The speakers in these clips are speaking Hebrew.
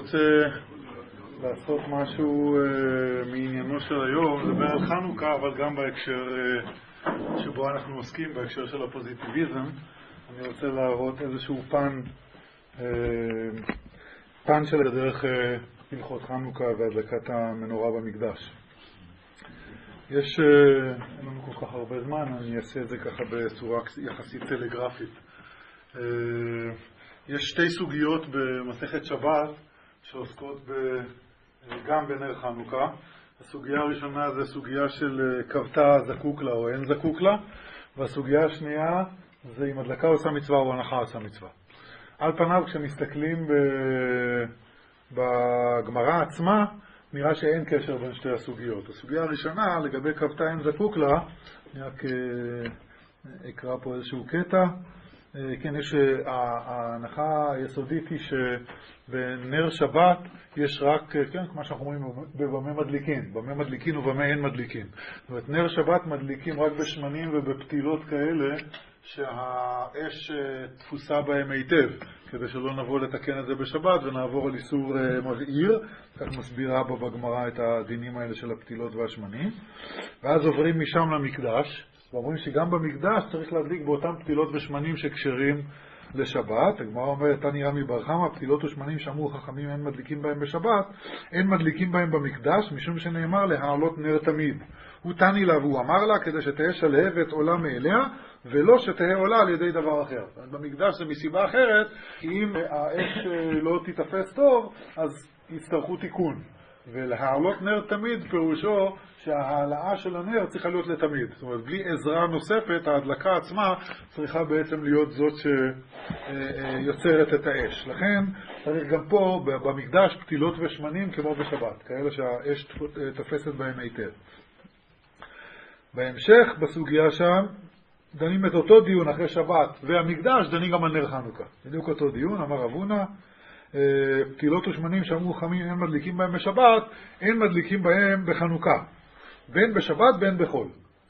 רוצה לעשות משהו מעניינו של היום, לדבר על חנוכה, אבל גם בהקשר שבו אנחנו עוסקים, בהקשר של הפוזיטיביזם. אני רוצה להראות איזשהו פן של דרך הלכות חנוכה והדלקת המנורה במקדש. אין לנו כל כך הרבה זמן, אני אעשה את זה ככה בצורה יחסית טלגרפית. יש שתי סוגיות במסכת שבת שעוסקות גם בנר חנוכה. הסוגיה הראשונה זה סוגיה של כבתה זקוק לה או אין זקוק לה, והסוגיה השנייה זה אם הדלקה עושה מצווה או הנחה עושה מצווה. על פניו כשמסתכלים בגמרא עצמה נראה שאין קשר בין שתי הסוגיות. הסוגיה הראשונה לגבי כבתה אין זקוק לה, אני רק אקרא פה איזשהו קטע. כן, ההנחה היסודית היא שבנר שבת יש רק, כן, כמו שאנחנו אומרים, במה מדליקין. במה מדליקין ובמה אין מדליקין. זאת אומרת, נר שבת מדליקים רק בשמנים ובפתילות כאלה שהאש תפוסה בהם היטב, כדי שלא נבוא לתקן את זה בשבת ונעבור על איסור מבעיר. כך מסבירה בגמרא את הדינים האלה של הפתילות והשמנים. ואז עוברים משם למקדש. ואומרים שגם במקדש צריך להדליק באותם פתילות ושמנים שקשרים לשבת. הגמרא אומרת, תני רמי בר חמא, פתילות ושמנים שאמרו חכמים אין מדליקים בהם בשבת, אין מדליקים בהם במקדש, משום שנאמר להעלות נר תמיד. הוא תני לה והוא אמר לה כדי שתהיה שלהבת עולה מאליה, ולא שתהיה עולה על ידי דבר אחר. במקדש זה מסיבה אחרת, כי אם האש לא תתפס טוב, אז יצטרכו תיקון. ולהעלות נר תמיד פירושו שההעלאה של הנר צריכה להיות לתמיד. זאת אומרת, בלי עזרה נוספת, ההדלקה עצמה צריכה בעצם להיות זאת שיוצרת את האש. לכן צריך גם פה במקדש פתילות ושמנים כמו בשבת, כאלה שהאש תופסת בהם היטב. בהמשך בסוגיה שם דנים את אותו דיון אחרי שבת והמקדש דנים גם על נר חנוכה. בדיוק אותו דיון, אמר רב הונא, פתילות ושמנים שאמרו חכמים אין מדליקים בהם בשבת, אין מדליקים בהם בחנוכה, בין בשבת בין בחול.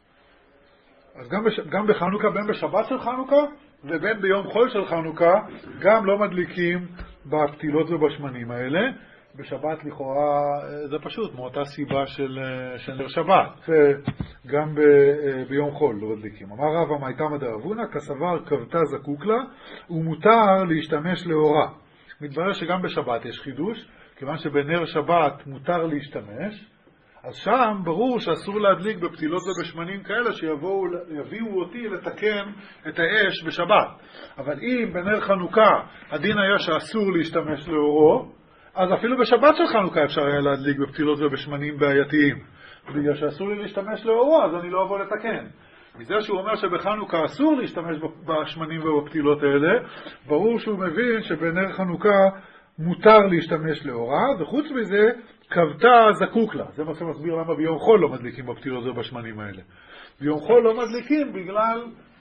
אז גם בחנוכה, בין בשבת של חנוכה ובין ביום חול של חנוכה, גם לא מדליקים בפתילות ובשמנים האלה. בשבת לכאורה זה פשוט מאותה סיבה של נר שבת, גם ביום חול לא מדליקים. אמר רבא מאיתמא דרב הונא, כסבר כבתה זקוק לה ומותר להשתמש לאורה. מתברר שגם בשבת יש חידוש, כיוון שבנר שבת מותר להשתמש, אז שם ברור שאסור להדליק בפתילות ובשמנים כאלה שיביאו אותי לתקן את האש בשבת. אבל אם בנר חנוכה הדין היה שאסור להשתמש לאורו, אז אפילו בשבת של חנוכה אפשר היה להדליק בפתילות ובשמנים בעייתיים. בגלל שאסור לי להשתמש לאורו, אז אני לא אבוא לתקן. מזה שהוא אומר שבחנוכה אסור להשתמש בשמנים ובפתילות האלה, ברור שהוא מבין שבנר חנוכה מותר להשתמש לאורה, וחוץ מזה כבתה זקוק לה. זה מה שמסביר למה ביום חול לא מדליקים בפתילות ובשמנים האלה. ביום חול לא מדליקים בגלל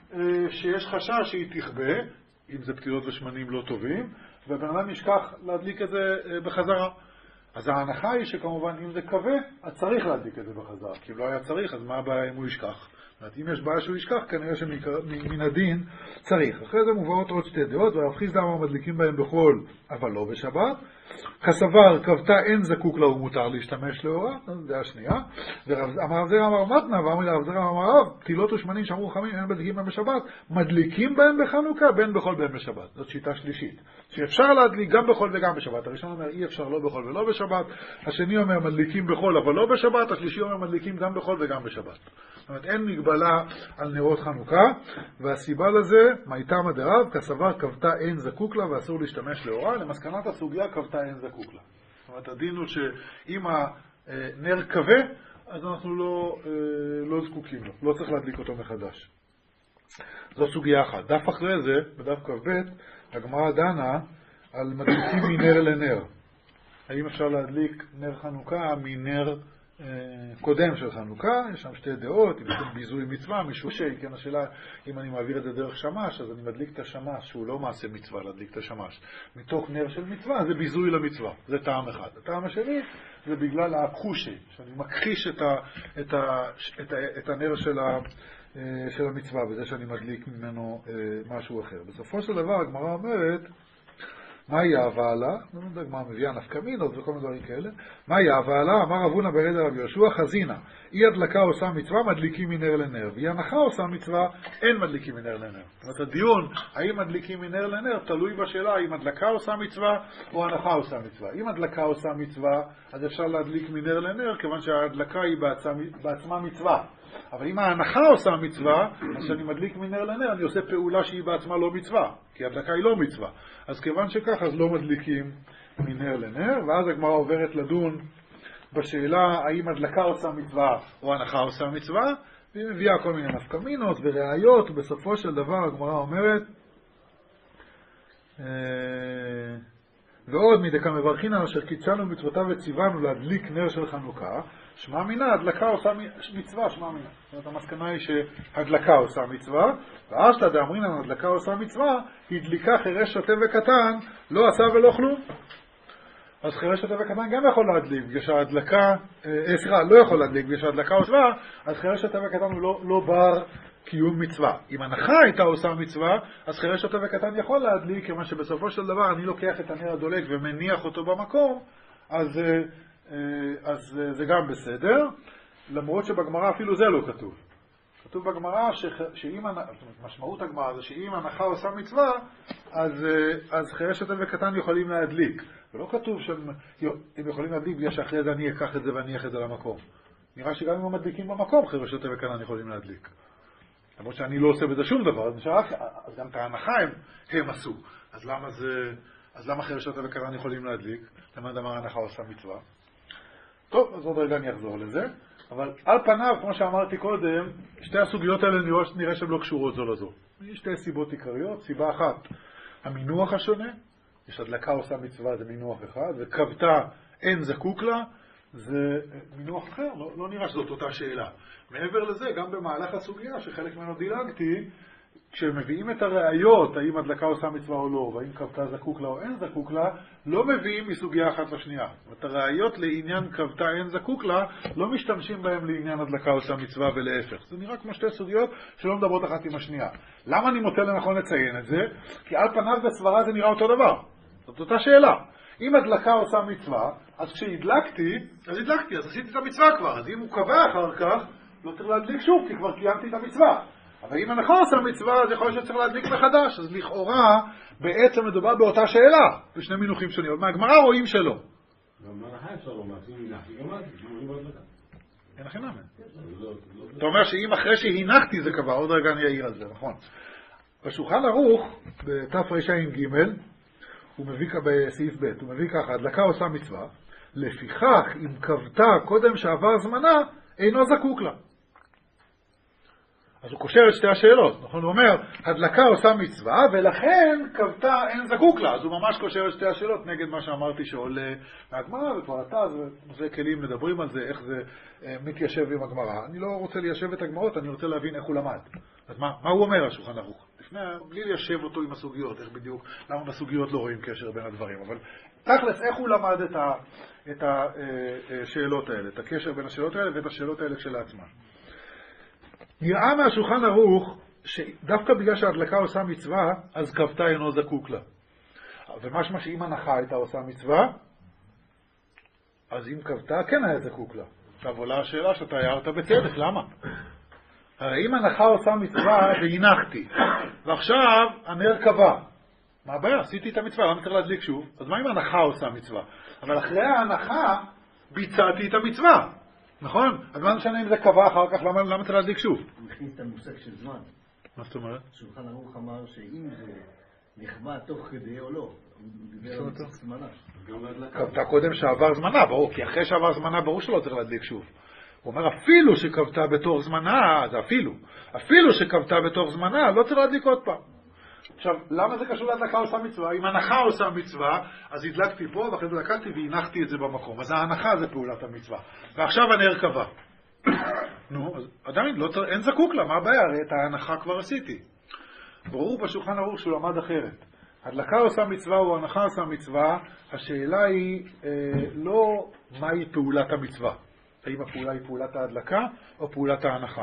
שיש חשש שהיא תכבה, אם זה פתילות ושמנים לא טובים, ובן אדם ישכח להדליק את זה בחזרה. אז ההנחה היא שכמובן אם זה כבה, אז צריך להדליק את זה בחזרה. כי אם לא היה צריך, אז מה הבעיה אם הוא ישכח? אם יש בעיה שהוא ישכח, כנראה שמן הדין צריך. אחרי זה מובאות עוד שתי דעות, ורב חיסדא אמר מדליקים בהם בחול, אבל לא בשבת. כסבר כבתה אין זקוק לה ומותר להשתמש לאורה, זו דעה שנייה. אמר רב זרע אמר מתנה, ואמר רב זרע אמר רב, פתילות ושמנים שאמרו חכמים אין מדליקים בהם בשבת, מדליקים בהם בחנוכה, בין בחול בין בשבת. זאת שיטה שלישית, שאפשר להדליק גם בחול וגם בשבת. הראשון אומר אי אפשר לא בחול ולא בשבת, השני אומר מדליקים בחול אבל לא בשבת, השלישי אומר מדליקים גם בחול וגם בשבת. זאת אומרת, אין מגבלה על נרות חנוכה, והסיבה לזה, מאיתמא דרב, כסבר כבתה אין זקוק לה ואסור להשתמש לאורה, למסקנת הסוגיה כבתה אין זקוק לה. זאת אומרת, הדין הוא שאם הנר כבה, אז אנחנו לא זקוקים לו, לא צריך להדליק אותו מחדש. זו סוגיה אחת. דף אחרי זה, בדף כ"ב, הגמרא דנה על מדליקים מנר לנר. האם אפשר להדליק נר חנוכה מנר קודם של חנוכה? יש שם שתי דעות, אם יש ביזוי מצווה, משושי, כן, השאלה אם אני מעביר את זה דרך שמש, אז אני מדליק את השמש, שהוא לא מעשה מצווה להדליק את השמש. מתוך נר של מצווה, זה ביזוי למצווה, זה טעם אחד. הטעם השני, זה בגלל הכחושי, שאני מכחיש את הנר של המצווה, בזה שאני מדליק ממנו משהו אחר. בסופו של דבר, הגמרא אומרת, מהי ההבעלה? הגמרא מביאה נפקא מינות וכל מיני דברים כאלה. מהי ההבעלה? אמר רב הונא ברד רבי יהושע, חזינא, אי הדלקה עושה מצווה, מדליקים מנר לנר, ואי הנחה עושה מצווה, אין מדליקים מנר לנר. זאת אומרת, הדיון האם מדליקים מנר לנר תלוי בשאלה האם הדלקה עושה מצווה או הנחה עושה מצווה. אם הדלקה עושה מצווה, אז אפשר להדליק מנר לנר, כיוון שההדלקה היא בעצמה מצווה. אבל אם ההנחה עושה מצווה, אז כשאני מדליק מנר לנר, אני עושה פעולה שהיא בעצמה לא מצווה, כי ההדלקה היא לא מצווה. אז כיוון שכך, אז לא מדליקים מנר לנר, ואז הגמרא עוברת לדון בשאלה האם הדלקה עושה מצווה או הנחה עושה מצווה, והיא מביאה כל מיני נפקא מינות וראיות, ובסופו של דבר הגמרא אומרת, ועוד מדקה מברכינן אשר קידשנו מצוותיו וציוונו להדליק נר של חנוכה, שמע מינה, הדלקה עושה מצווה, שמע מינה. זאת אומרת, המסקנה היא שהדלקה עושה מצווה, ואשתא דאמרינן הדלקה עושה מצווה, הדליקה חירש שוטה וקטן, לא עשה ולא כלום. אז חירש שוטה וקטן גם יכול להדליק, בגלל שההדלקה, לא יכול להדליק, בגלל שההדלקה עושה מצווה, אז חירש שוטה וקטן הוא לא בר קיום מצווה. אם הנחה הייתה עושה מצווה, אז חירש שוטה וקטן יכול להדליק, כיוון שבסופו של דבר אני לוקח את הנר הדולק ומניח אותו במקום, אז זה גם בסדר, למרות שבגמרא אפילו זה לא כתוב. כתוב בגמרא שאם, משמעות הגמרא זה שאם הנחה עושה מצווה, אז חירש שוטה וקטן יכולים להדליק. ולא כתוב שהם יכולים להדליק בגלל שאחרי זה אני אקח את זה ואניח את זה למקום. נראה שגם אם הם מדליקים במקום, חירש שוטה וקטן יכולים להדליק. למרות שאני לא עושה בזה שום דבר, אז גם את ההנחה הם עשו. אז למה חירש שוטה וקטן יכולים להדליק? למה דבר ההנחה עושה מצווה? טוב, אז עוד רגע אני אחזור לזה. אבל על פניו, כמו שאמרתי קודם, שתי הסוגיות האלה נראה שהן לא קשורות זו לזו. יש שתי סיבות עיקריות. סיבה אחת, המינוח השונה. יש הדלקה עושה מצווה, זה מינוח אחד, וכבתה אין זקוק לה, זה מינוח אחר. לא נראה שזאת אותה שאלה. מעבר לזה, גם במהלך הסוגיה, שחלק ממנו דילגתי, כשמביאים את הראיות, האם הדלקה עושה מצווה או לא, והאם כבתה זקוק לה או אין זקוק לה, לא מביאים מסוגיה אחת לשנייה. את הראיות לעניין כבתה אין זקוק לה, לא משתמשים בהם לעניין הדלקה עושה מצווה ולהפך. זה נראה כמו שתי סוגיות שלא מדברות אחת עם השנייה. למה אני מוצא לנכון לציין את זה? כי על פניו בסברה זה נראה אותו דבר. זאת אותה שאלה. אם הדלקה עושה מצווה, אז כשהדלקתי, אז עשיתי את המצווה כבר. אז אם הוא קבע אחר כך, לא צריך להדליק שוב, כי כבר קיימתי את המצווה. אבל אם הנחה עושה מצווה, אז יכול להיות שצריך להדליק מחדש. אז לכאורה, בעצם מדובר באותה שאלה, בשני מינוחים שונים. אבל מהגמרא רואים שלא. גם מהנחה אפשר לומר, אם הנחתי, גם אז, אם לא הדלקה. אין הכי נאמן. אתה אומר שאם אחרי שהנחתי זה קבע, עוד רגע אני אעיר על זה, נכון. בשולחן ערוך, בתרע"ג, הוא מביא בסעיף ב', הוא מביא ככה, הדלקה עושה מצווה, לפיכך אם כבתה קודם שעבר זמנה, אינו זקוק לה. אז הוא קושר את שתי השאלות, נכון? הוא אומר, הדלקה עושה מצווה, ולכן כבתה אין זקוק לה. אז הוא ממש קושר את שתי השאלות נגד מה שאמרתי שעולה מהגמרא, וכבר אתה, זה כלים מדברים על זה, איך זה מתיישב עם הגמרא. אני לא רוצה ליישב את הגמרות, אני רוצה להבין איך הוא למד. אז מה הוא אומר השולחן ערוך? בלי ליישב אותו עם הסוגיות, איך בדיוק, למה בסוגיות לא רואים קשר בין הדברים, אבל תכלס, איך הוא למד את השאלות האלה, את הקשר בין השאלות האלה ואת השאלות האלה כשלעצמן. נראה מהשולחן ערוך שדווקא בגלל שההדלקה עושה מצווה, אז כבתה אינו זקוק לה. ומשמע שאם הנחה הייתה עושה מצווה, אז אם כבתה כן היה זקוק לה. עכשיו עולה השאלה שאתה הערת בצדק, למה? הרי אם הנחה עושה מצווה והנחתי, ועכשיו הנר קבע. מה הבעיה? עשיתי את המצווה, למה צריך להדליק שוב? אז מה אם הנחה עושה מצווה? אבל אחרי ההנחה ביצעתי את המצווה. נכון? אז מה משנה אם זה קבע אחר כך, למה צריך להדליק שוב? הוא מכניס את המושג של זמן. מה זאת אומרת? שולחן ערוך אמר שאם זה נכבה תוך כדי או לא, הוא דיבר על זמנה. כבתה קודם שעבר זמנה, ברור, כי אחרי שעבר זמנה ברור שלא צריך להדליק שוב. הוא אומר אפילו שכבתה בתוך זמנה, זה אפילו שכבתה בתוך זמנה, לא צריך להדליק עוד פעם. עכשיו, למה זה קשור להדלקה עושה מצווה? אם הנחה עושה מצווה, אז הדלקתי פה, ואחרי זה לקחתי והנחתי את זה במקום. אז ההנחה זה פעולת המצווה. ועכשיו הנר קבע. נו, אז עדיין אין זקוק לה, מה הבעיה? הרי את ההנחה כבר עשיתי. ברור בשולחן ערוך שהוא למד אחרת. הדלקה עושה מצווה או הנחה עושה מצווה, השאלה היא לא מהי פעולת המצווה. האם הפעולה היא פעולת ההדלקה או פעולת ההנחה.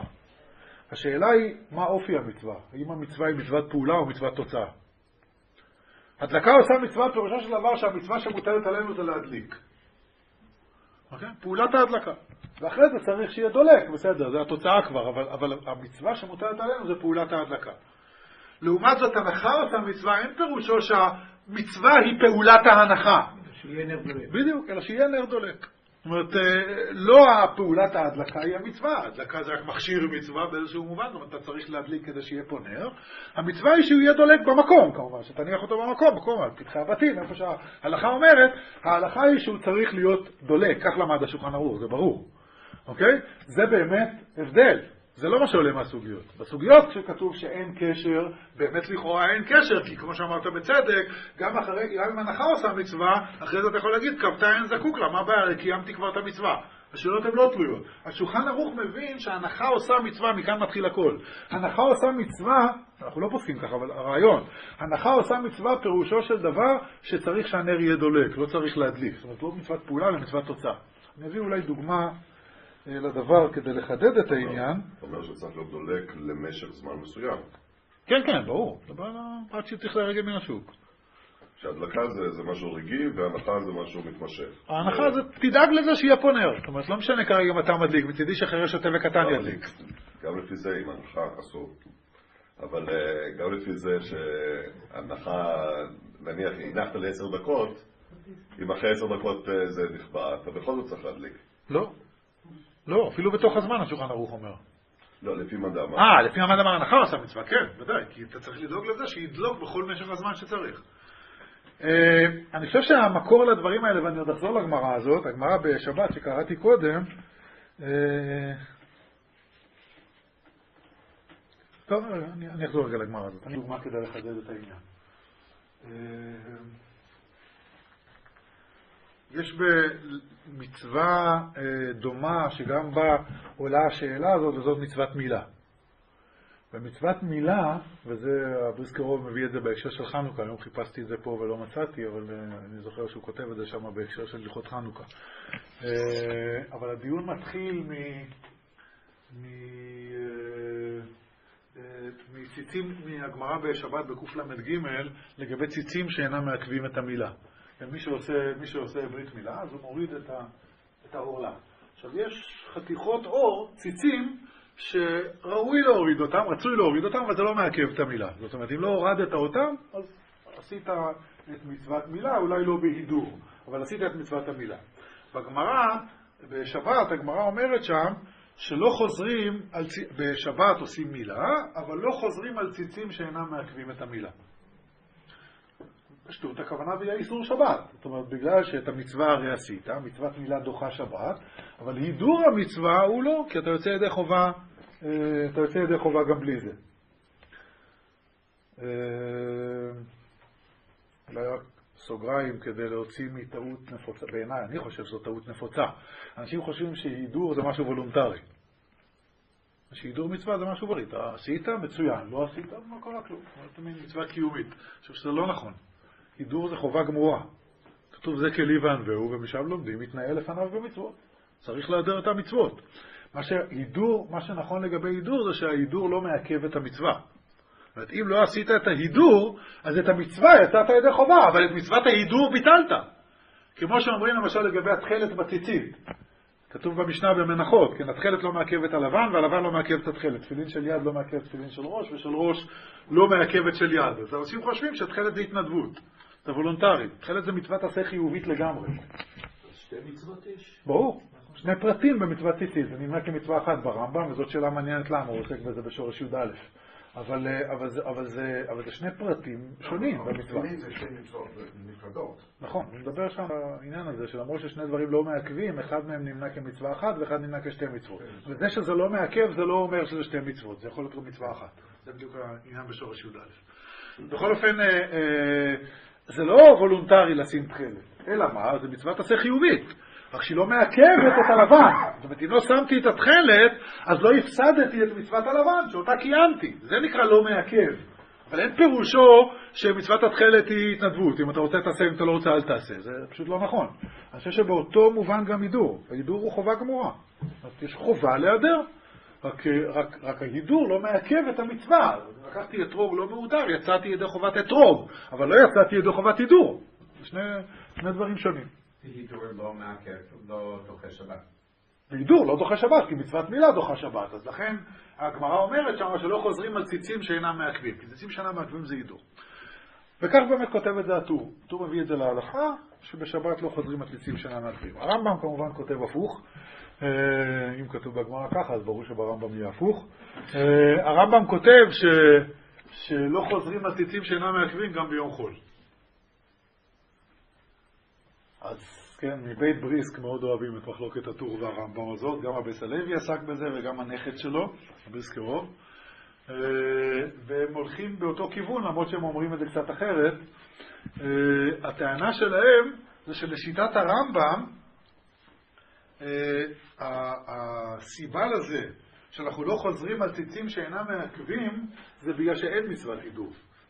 השאלה היא מה אופי המצווה. האם המצווה היא מצוות פעולה או מצוות תוצאה. הדלקה עושה מצווה, פירושו של דבר שהמצווה שמוטלת עלינו זה להדליק. אוקיי? פעולת ההדלקה. ואחרי זה צריך שיהיה דולק, בסדר, זה התוצאה כבר, אבל המצווה שמוטלת עלינו זה פעולת ההדלקה. לעומת זאת, הנחה עושה מצווה, אין פירושו שהמצווה היא פעולת ההנחה. שיהיה נר דולק. בדיוק, אלא שיהיה נר דולק. זאת אומרת, לא הפעולת ההדלקה היא המצווה, ההדלקה זה רק מכשיר מצווה באיזשהו מובן, זאת אומרת, אתה צריך להדליק כדי שיהיה פה נר. המצווה היא שהוא יהיה דולק במקום, כמובן, שתניח אותו במקום, על פתחי הבתים, איפה שההלכה אומרת, ההלכה היא שהוא צריך להיות דולק, כך למד השולחן ערוך, זה ברור. אוקיי? זה באמת הבדל. זה לא מה שעולה מהסוגיות. בסוגיות שכתוב שאין קשר, באמת לכאורה אין קשר, כי כמו שאמרת בצדק, גם אם הנחה עושה מצווה, אחרי זה אתה יכול להגיד, קבתה אין זקוק לה, מה בעיה? קיימתי כבר את המצווה. השאלות הן לא תלויות. השולחן ערוך מבין שהנחה עושה מצווה, מכאן מתחיל הכל. הנחה עושה מצווה, אנחנו לא פוסקים ככה, אבל הרעיון, הנחה עושה מצווה פירושו של דבר שצריך שהנר יהיה דולק, לא צריך להדליק. זאת אומרת, לא מצוות פעולה, אלא מצוות תוצאה. אני אביא אולי דוגמה לדבר כדי לחדד את העניין. זאת אומרת שצריך להיות דולק למשך זמן מסוים. כן, כן, ברור. דבר עד שצריך להרגע מן השוק. שהדלקה זה משהו רגעי וההנחה זה משהו מתמשך. ההנחה זה, תדאג לזה שיהיה פה נר. זאת אומרת, לא משנה כרגע אם אתה מדליק, מצידי שחרר שוטה וקטן ידליק. גם לפי זה עם הנחה אסור. אבל גם לפי זה שהנחה, נניח, הנחת ל10 דקות, אם אחרי 10 דקות זה נכבה, אתה בכל זאת צריך להדליק. לא. לא, אפילו בתוך הזמן השולחן ערוך אומר. לא, לפי מה דאמר. לפי מה דאמר הנחה עושה מצווה, כן, ודאי, כי אתה צריך לדאוג לזה שידלוק בכל משך הזמן שצריך. אני חושב שהמקור לדברים האלה, ואני עוד אחזור לגמרא הזאת, הגמרא בשבת שקראתי קודם, טוב, אני אחזור רגע לגמרא הזאת, אני דוגמה כדי לחדד את העניין. יש במצווה דומה שגם בה עולה השאלה הזאת, וזאת מצוות מילה. במצוות מילה, וזה הבריסקרוב מביא את זה בהקשר של חנוכה, היום חיפשתי את זה פה ולא מצאתי, אבל אני זוכר שהוא כותב את זה שם בהקשר של הלכות חנוכה. אבל הדיון מתחיל מציצים מהגמרא בשבת בקל"ג לגבי ציצים שאינם מעכבים את המילה. מי שעושה ברית מילה, אז הוא מוריד את העורלה. עכשיו, יש חתיכות אור, ציצים, שראוי להוריד אותם, רצוי להוריד אותם, אבל זה לא מעכב את המילה. זאת אומרת, אם לא הורדת אותם, אז עשית את מצוות מילה, אולי לא בהידור, אבל עשית את מצוות המילה. בגמרא, בשבת, הגמרא אומרת שם, שלא חוזרים, בשבת עושים מילה, אבל לא חוזרים על ציצים שאינם מעכבים את המילה. פשטות, הכוונה היה איסור שבת. זאת אומרת, בגלל שאת המצווה הרי עשית, מצוות מילה דוחה שבת, אבל הידור המצווה הוא לא, כי אתה יוצא ידי חובה גם בלי זה. אולי רק סוגריים כדי להוציא מטעות נפוצה, בעיניי, אני חושב שזו טעות נפוצה. אנשים חושבים שהידור זה משהו וולונטרי. שהידור מצווה זה משהו בריא. אתה עשית, מצוין. לא עשית, לא קורה כלום. זאת אומרת, מצווה קיומית. אני חושב שזה לא נכון. הידור זה חובה גמורה. כתוב זה כלי וענווהו, ומשם לומדים, מתנהל לפניו במצוות. צריך להדר את המצוות. מה שנכון לגבי הידור זה שההידור לא מעכב את המצווה. זאת אומרת, אם לא עשית את ההידור, אז את המצווה יצאת ידי חובה, אבל את מצוות ההידור ביטלת. כמו שאומרים למשל לגבי התחלת בציצית. כתוב במשנה במנחות, כן, התחלת לא מעכבת הלבן, והלבן לא מעכבת התחלת. תפילין של יד לא מעכבת תפילין של ראש, ושל ראש לא מעכבת של יד. אז אנשים חושבים שהתחלת זה התנדבות. זה וולונטרי. התחלת זה מצוות עשה חיובית לגמרי. שתי מצוות יש? ברור. שני פרטים במצוות ציצית. זה נראה כמצווה אחת ברמב"ם, וזאת שאלה מעניינת למה, הוא עוסק בזה בשורש י"א. אבל זה שני פרטים שונים במצווה. זה שתי מצוות נפרדות. נכון, הוא מדבר שם בעניין הזה, שלמרות ששני דברים לא מעכבים, אחד מהם נמנה כמצווה אחת ואחד נמנה כשתי מצוות. וזה שזה לא מעכב, זה לא אומר שזה שתי מצוות, זה יכול להיות מצווה אחת. זה בדיוק העניין בשורש י"א. בכל אופן, זה לא וולונטרי לשים תחלת, אלא מה? זה מצוות עשה חיובית. רק שהיא לא מעכבת את הלבן. זאת אומרת, אם לא שמתי את התחלת, אז לא הפסדתי את מצוות הלבן, שאותה קיימתי. זה נקרא לא מעכב. אבל אין פירושו שמצוות התחלת היא התנדבות. אם אתה רוצה תעשה, אם אתה לא רוצה אל תעשה. זה פשוט לא נכון. אני חושב שבאותו מובן גם הידור. הידור הוא חובה גמורה. יש חובה להיעדר. רק ההידור לא מעכב את המצווה. לקחתי אתרוג לא מהודר, יצאתי ידי חובת אתרוג, אבל לא יצאתי ידי חובת הידור. שני דברים שונים. הידור לא מעכב, לא דוחה שבת. הידור לא דוחה שבת, כי מצוות מילה דוחה שבת. אז לכן הגמרא אומרת שם שלא חוזרים על ציצים שאינם מעכבים, כי ציצים שאינם מעכבים זה הידור. וכך באמת כותב את זה הטור. הטור מביא את זה להלכה, שבשבת לא חוזרים על ציצים שאינם מעכבים. הרמב"ם כמובן כותב הפוך. אם כתוב בגמרא ככה, אז ברור שברמב"ם יהיה הפוך. הרמב"ם כותב שלא חוזרים על ציצים שאינם מעכבים גם ביום חול. אז כן, מבית בריסק מאוד אוהבים את מחלוקת הטור והרמב"ם הזאת, גם הבית הלוי עסק בזה וגם הנכד שלו, הבריסקרוב, והם הולכים באותו כיוון, למרות שהם אומרים את זה קצת אחרת. הטענה שלהם זה שלשיטת הרמב"ם, הסיבה לזה שאנחנו לא חוזרים על ציצים שאינם מעכבים, זה בגלל שאין מצוות הידור.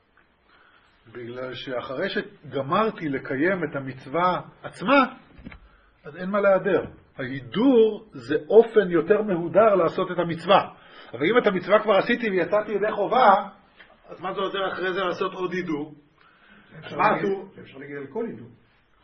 בגלל שאחרי שגמרתי לקיים את המצווה עצמה, אז אין מה להיעדר. ההידור זה אופן יותר מהודר לעשות את המצווה. אבל אם את המצווה כבר עשיתי ויצאתי ידי חובה, אז מה זה עוזר אחרי זה לעשות עוד הידור? אפשר להגיד על כל הידור.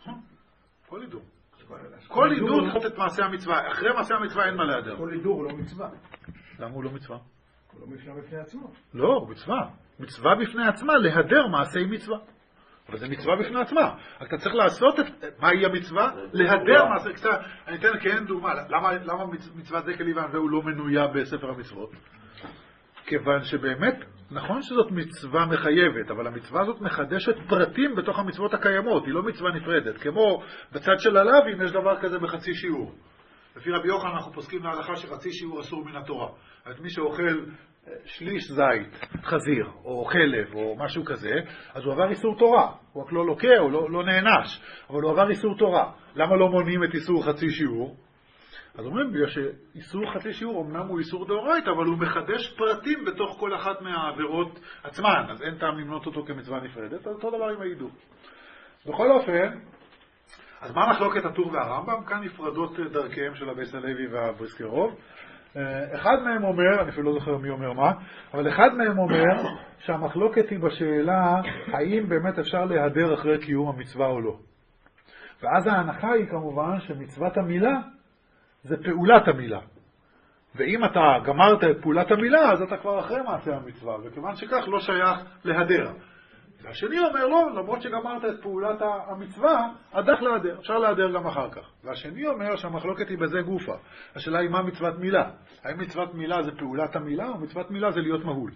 כל הידור. כל הידור לעשות את מעשה המצווה. אחרי מעשה המצווה אין מה להיעדר. כל הידור הוא לא מצווה. למה הוא לא מצווה? הוא לא מצווה בפני עצמו. לא, הוא מצווה. מצווה בפני עצמה, להדר מעשי מצווה. אבל זה מצווה בפני עצמה. אתה צריך לעשות את... מהי המצווה? להדר מעשי... אני אתן כן דוגמה. למה מצוות זה כליוון והוא לא מנויה בספר המצוות? כיוון שבאמת, נכון שזאת מצווה מחייבת, אבל המצווה הזאת מחדשת פרטים בתוך המצוות הקיימות. היא לא מצווה נפרדת. כמו בצד של הלווים יש דבר כזה בחצי שיעור. לפי רבי יוחנן אנחנו פוסקים להלכה שחצי שיעור אסור מן התורה. אז מי שאוכל שליש זית, חזיר, או חלב, או משהו כזה, אז הוא עבר איסור תורה. הוא רק לא לוקה, הוא לא נענש, אבל הוא עבר איסור תורה. למה לא מונעים את איסור חצי שיעור? אז אומרים, בגלל שאיסור חצי שיעור אמנם הוא איסור דאורייתא, אבל הוא מחדש פרטים בתוך כל אחת מהעבירות עצמן, אז אין טעם למנות אותו כמצווה נפרדת, אז אותו דבר עם הידור. בכל אופן, אז מה מחלוקת הטור והרמב"ם? כאן נפרדות דרכיהם של הבית הלוי והבריסקרוב. אחד מהם אומר, אני אפילו לא זוכר מי אומר מה, אבל אחד מהם אומר שהמחלוקת היא בשאלה האם באמת אפשר להיעדר אחרי קיום המצווה או לא. ואז ההנחה היא כמובן שמצוות המילה זה פעולת המילה. ואם אתה גמרת את פעולת המילה, אז אתה כבר אחרי מעשה המצווה, וכיוון שכך לא שייך להיעדר. והשני אומר לא, למרות שגמרת את פעולת המצווה, עדך להיעדר, אפשר להיעדר גם אחר כך. והשני אומר שהמחלוקת היא בזה גופה. השאלה היא מה מצוות מילה? האם מצוות מילה זה פעולת המילה, או מצוות מילה זה להיות מהול?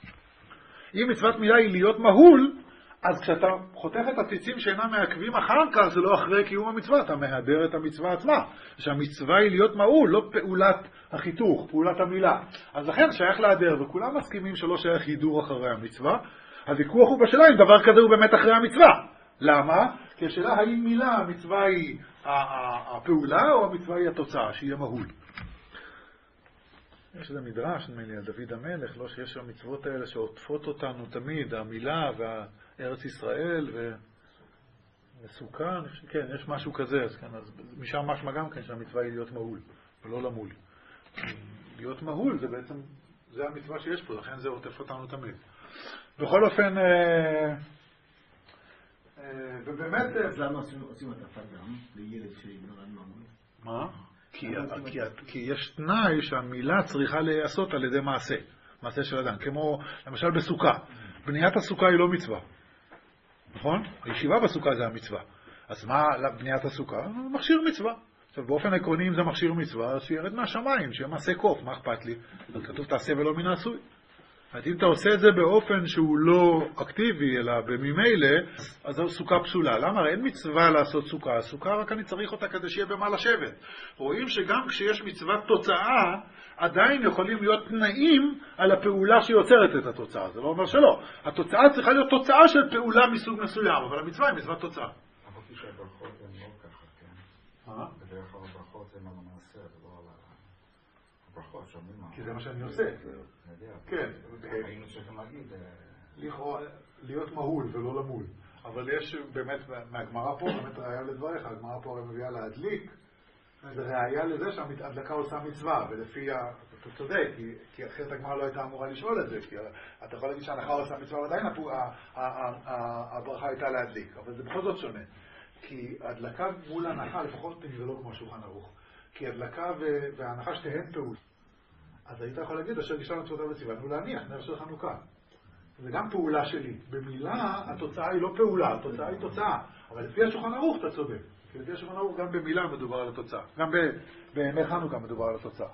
אם מצוות מילה היא להיות מהול, אז כשאתה חותך את הציצים שאינם מעכבים אחר כך, זה לא אחרי קיום המצווה, אתה מהדר את המצווה עצמה. שהמצווה היא להיות מהול, לא פעולת החיתוך, פעולת המילה. אז לכן שייך להיעדר, וכולם מסכימים שלא שייך הידור אחרי המצווה. הוויכוח הוא בשאלה אם דבר כזה הוא באמת אחרי המצווה. למה? כי השאלה האם מילה, המצווה היא הפעולה או המצווה היא התוצאה, שיהיה מהול. יש איזה מדרש, נדמה לי, על דוד המלך, לא שיש המצוות האלה שעוטפות אותנו תמיד, המילה והארץ ישראל וסוכה, כן, יש משהו כזה, אז כן, אז משם משמע גם כן שהמצווה היא להיות מהול, ולא למול. להיות מהול זה בעצם, זה המצווה שיש פה, לכן זה עוטף אותנו תמיד. בכל אופן, ובאמת... אז למה עושים הטפת דם לילד שנולד מהמול? מה? כי יש תנאי שהמילה צריכה להיעשות על ידי מעשה של אדם, כמו למשל בסוכה. בניית הסוכה היא לא מצווה, נכון? הישיבה בסוכה זה המצווה. אז מה בניית הסוכה? מכשיר מצווה. עכשיו באופן עקרוני אם זה מכשיר מצווה, אז שירד מהשמיים, שיהיה מעשה קוף, מה אכפת לי? אז כתוב תעשה ולא מן העשוי. אז אם אתה עושה את זה באופן שהוא לא אקטיבי, אלא בממילא, אז זו סוכה פסולה. למה? אין מצווה לעשות סוכה. הסוכה רק אני צריך אותה כדי שיהיה במה לשבת. רואים שגם כשיש מצוות תוצאה, עדיין יכולים להיות תנאים על הפעולה שיוצרת את התוצאה. זה לא אומר שלא. התוצאה צריכה להיות תוצאה של פעולה מסוג מסוים, אבל המצווה היא מצוות תוצאה. אמרתי שהברכות הן לא ככה, כן. בדרך כלל הברכות הן על המעשה, זה לא על הברכות שאומרים מה. כי זה מה שאני עושה. כן. היינו צריכים להגיד. להיות מהול ולא למול. אבל יש באמת, מהגמרא פה, באמת ראיה לדבריך, הגמרא פה מביאה להדליק, זה ראיה לזה שההדלקה עושה מצווה, ולפי אתה צודק, כי אחרת הגמרא לא הייתה אמורה לשאול את זה, כי אתה יכול להגיד שההנחה עושה מצווה, ועדיין הברכה הייתה להדליק, אבל זה בכל זאת שונה. כי הדלקה מול הנחה, לפחות זה לא כמו שולחן ערוך, כי הדלקה וההנחה שתיהן פעולה. אז היית יכול להגיד, אשר גישה למצוותיו וציוונו להניח, נר של חנוכה. זה גם פעולה שלי. במילה התוצאה היא לא פעולה, התוצאה היא תוצאה. אבל לפי השולחן ערוך אתה צודק. כי לפי השולחן ערוך גם במילה מדובר על התוצאה. גם בנר חנוכה מדובר על התוצאה.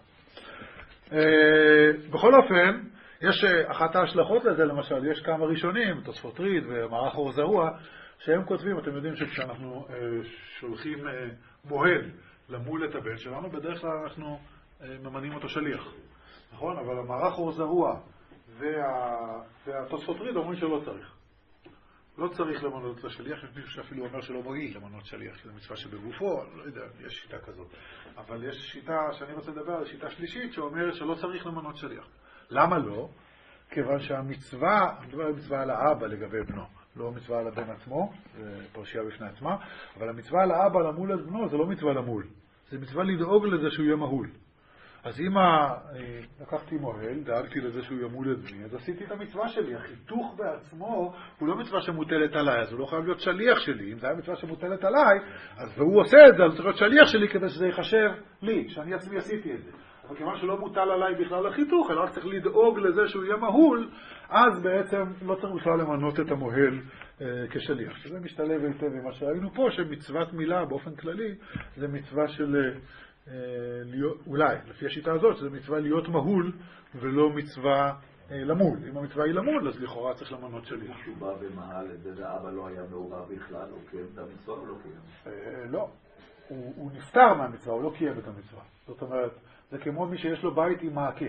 בכל אופן, יש אחת ההשלכות לזה, למשל, יש כמה ראשונים, תוספות ריד ומערך אור זרוע, שהם כותבים, אתם יודעים שכשאנחנו שולחים מוהל למול את הבן שלנו, בדרך כלל אנחנו ממנים אותו שליח. נכון? אבל המערך אור זרוע והתוספות ריד אומרים שלא צריך. לא צריך למנות לשליח, יש מישהו שאפילו אומר שלא מועיל למנות שליח, כי זו מצווה שבגופו, לא יודע, יש שיטה כזאת. אבל יש שיטה שאני רוצה לדבר על שיטה שלישית שאומרת שלא צריך למנות שליח. למה לא? כיוון שהמצווה, אני מדבר על מצווה על האבא לגבי בנו, לא מצווה על הבן עצמו, זה פרשייה בפני עצמה, אבל המצווה על האבא למול את בנו זה לא מצווה למול, זה מצווה לדאוג לזה שהוא יהיה מהול. אז אם לקחתי מוהל, דאגתי לזה שהוא ימול את בני, אז עשיתי את המצווה שלי. החיתוך בעצמו הוא לא מצווה שמוטלת עליי, אז הוא לא חייב להיות שליח שלי. אם זה היה מצווה שמוטלת עליי, אז והוא עושה את זה, אז צריך להיות שליח שלי כדי שזה ייחשב לי, שאני עצמי עשיתי את זה. אבל כיוון שלא מוטל עליי בכלל החיתוך, אלא רק צריך לדאוג לזה שהוא יהיה מהול, אז בעצם לא צריך בכלל למנות את המוהל כשליח. שזה משתלב היטב עם מה שראינו פה, שמצוות מילה באופן כללי זה מצווה של אולי, לפי השיטה הזאת, זה מצווה להיות מהול ולא מצווה למול. אם המצווה היא למול, אז לכאורה צריך למנות שליח. כשהוא בא במעל את זה, ואבא לא היה מעורב בכלל, הוא קיים את המצווה או לא קיים? לא. הוא נפטר מהמצווה, הוא לא קיים את המצווה. זאת אומרת, זה כמו מי שיש לו בית עם מעקה.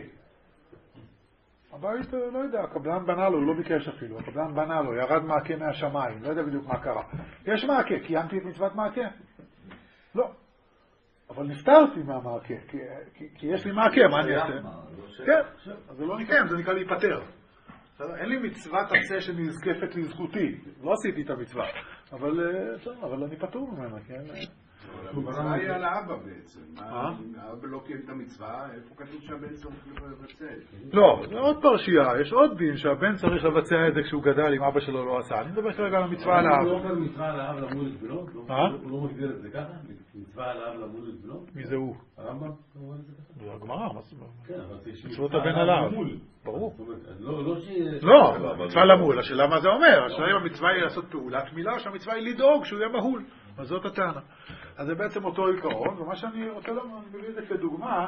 הבית, לא יודע, הקבלן בנה לו, הוא לא ביקש אפילו, הקבלן בנה לו, ירד מעקה מהשמיים, לא יודע בדיוק מה קרה. יש מעקה, קיימתי את מצוות מעקה? לא. אבל נפטרתי מהמעקה, כי יש לי מעקה, מה אני אעשה? כן, אז זה לא נקיים, זה נקרא להיפטר. אין לי מצוות עשה שנזקפת לזכותי, לא עשיתי את המצווה, אבל אני פטור ממנה, כן? המצווה היא על האבא בעצם. האבא לא קיים את המצווה, איפה כתוב שהבן צריך לבצע? לא, זה עוד פרשייה, יש עוד דין שהבן צריך לבצע את זה כשהוא גדל אם אבא שלו לא עשה. אני מדבר כרגע על המצווה על האבא. הוא לא אומר מצווה על האב למול את בנו? הוא לא מגדיר את זה ככה? מצווה על האב למול את בנו? מי זה הוא? הרמב"ם? הוא אומר את זה ככה? זה הגמרא, מה זה? כן, אבל זה מצוות הבן על האב. ברור. לא, מצווה למול, השאלה מה זה אומר? השאלה אם המצווה היא לעשות פעולת מילה, או שהמצווה היא לדאוג שהוא יהיה מהול. אז זאת הטענה. אז זה בעצם אותו עיקרון, ומה שאני רוצה לומר, אני מביא את זה כדוגמה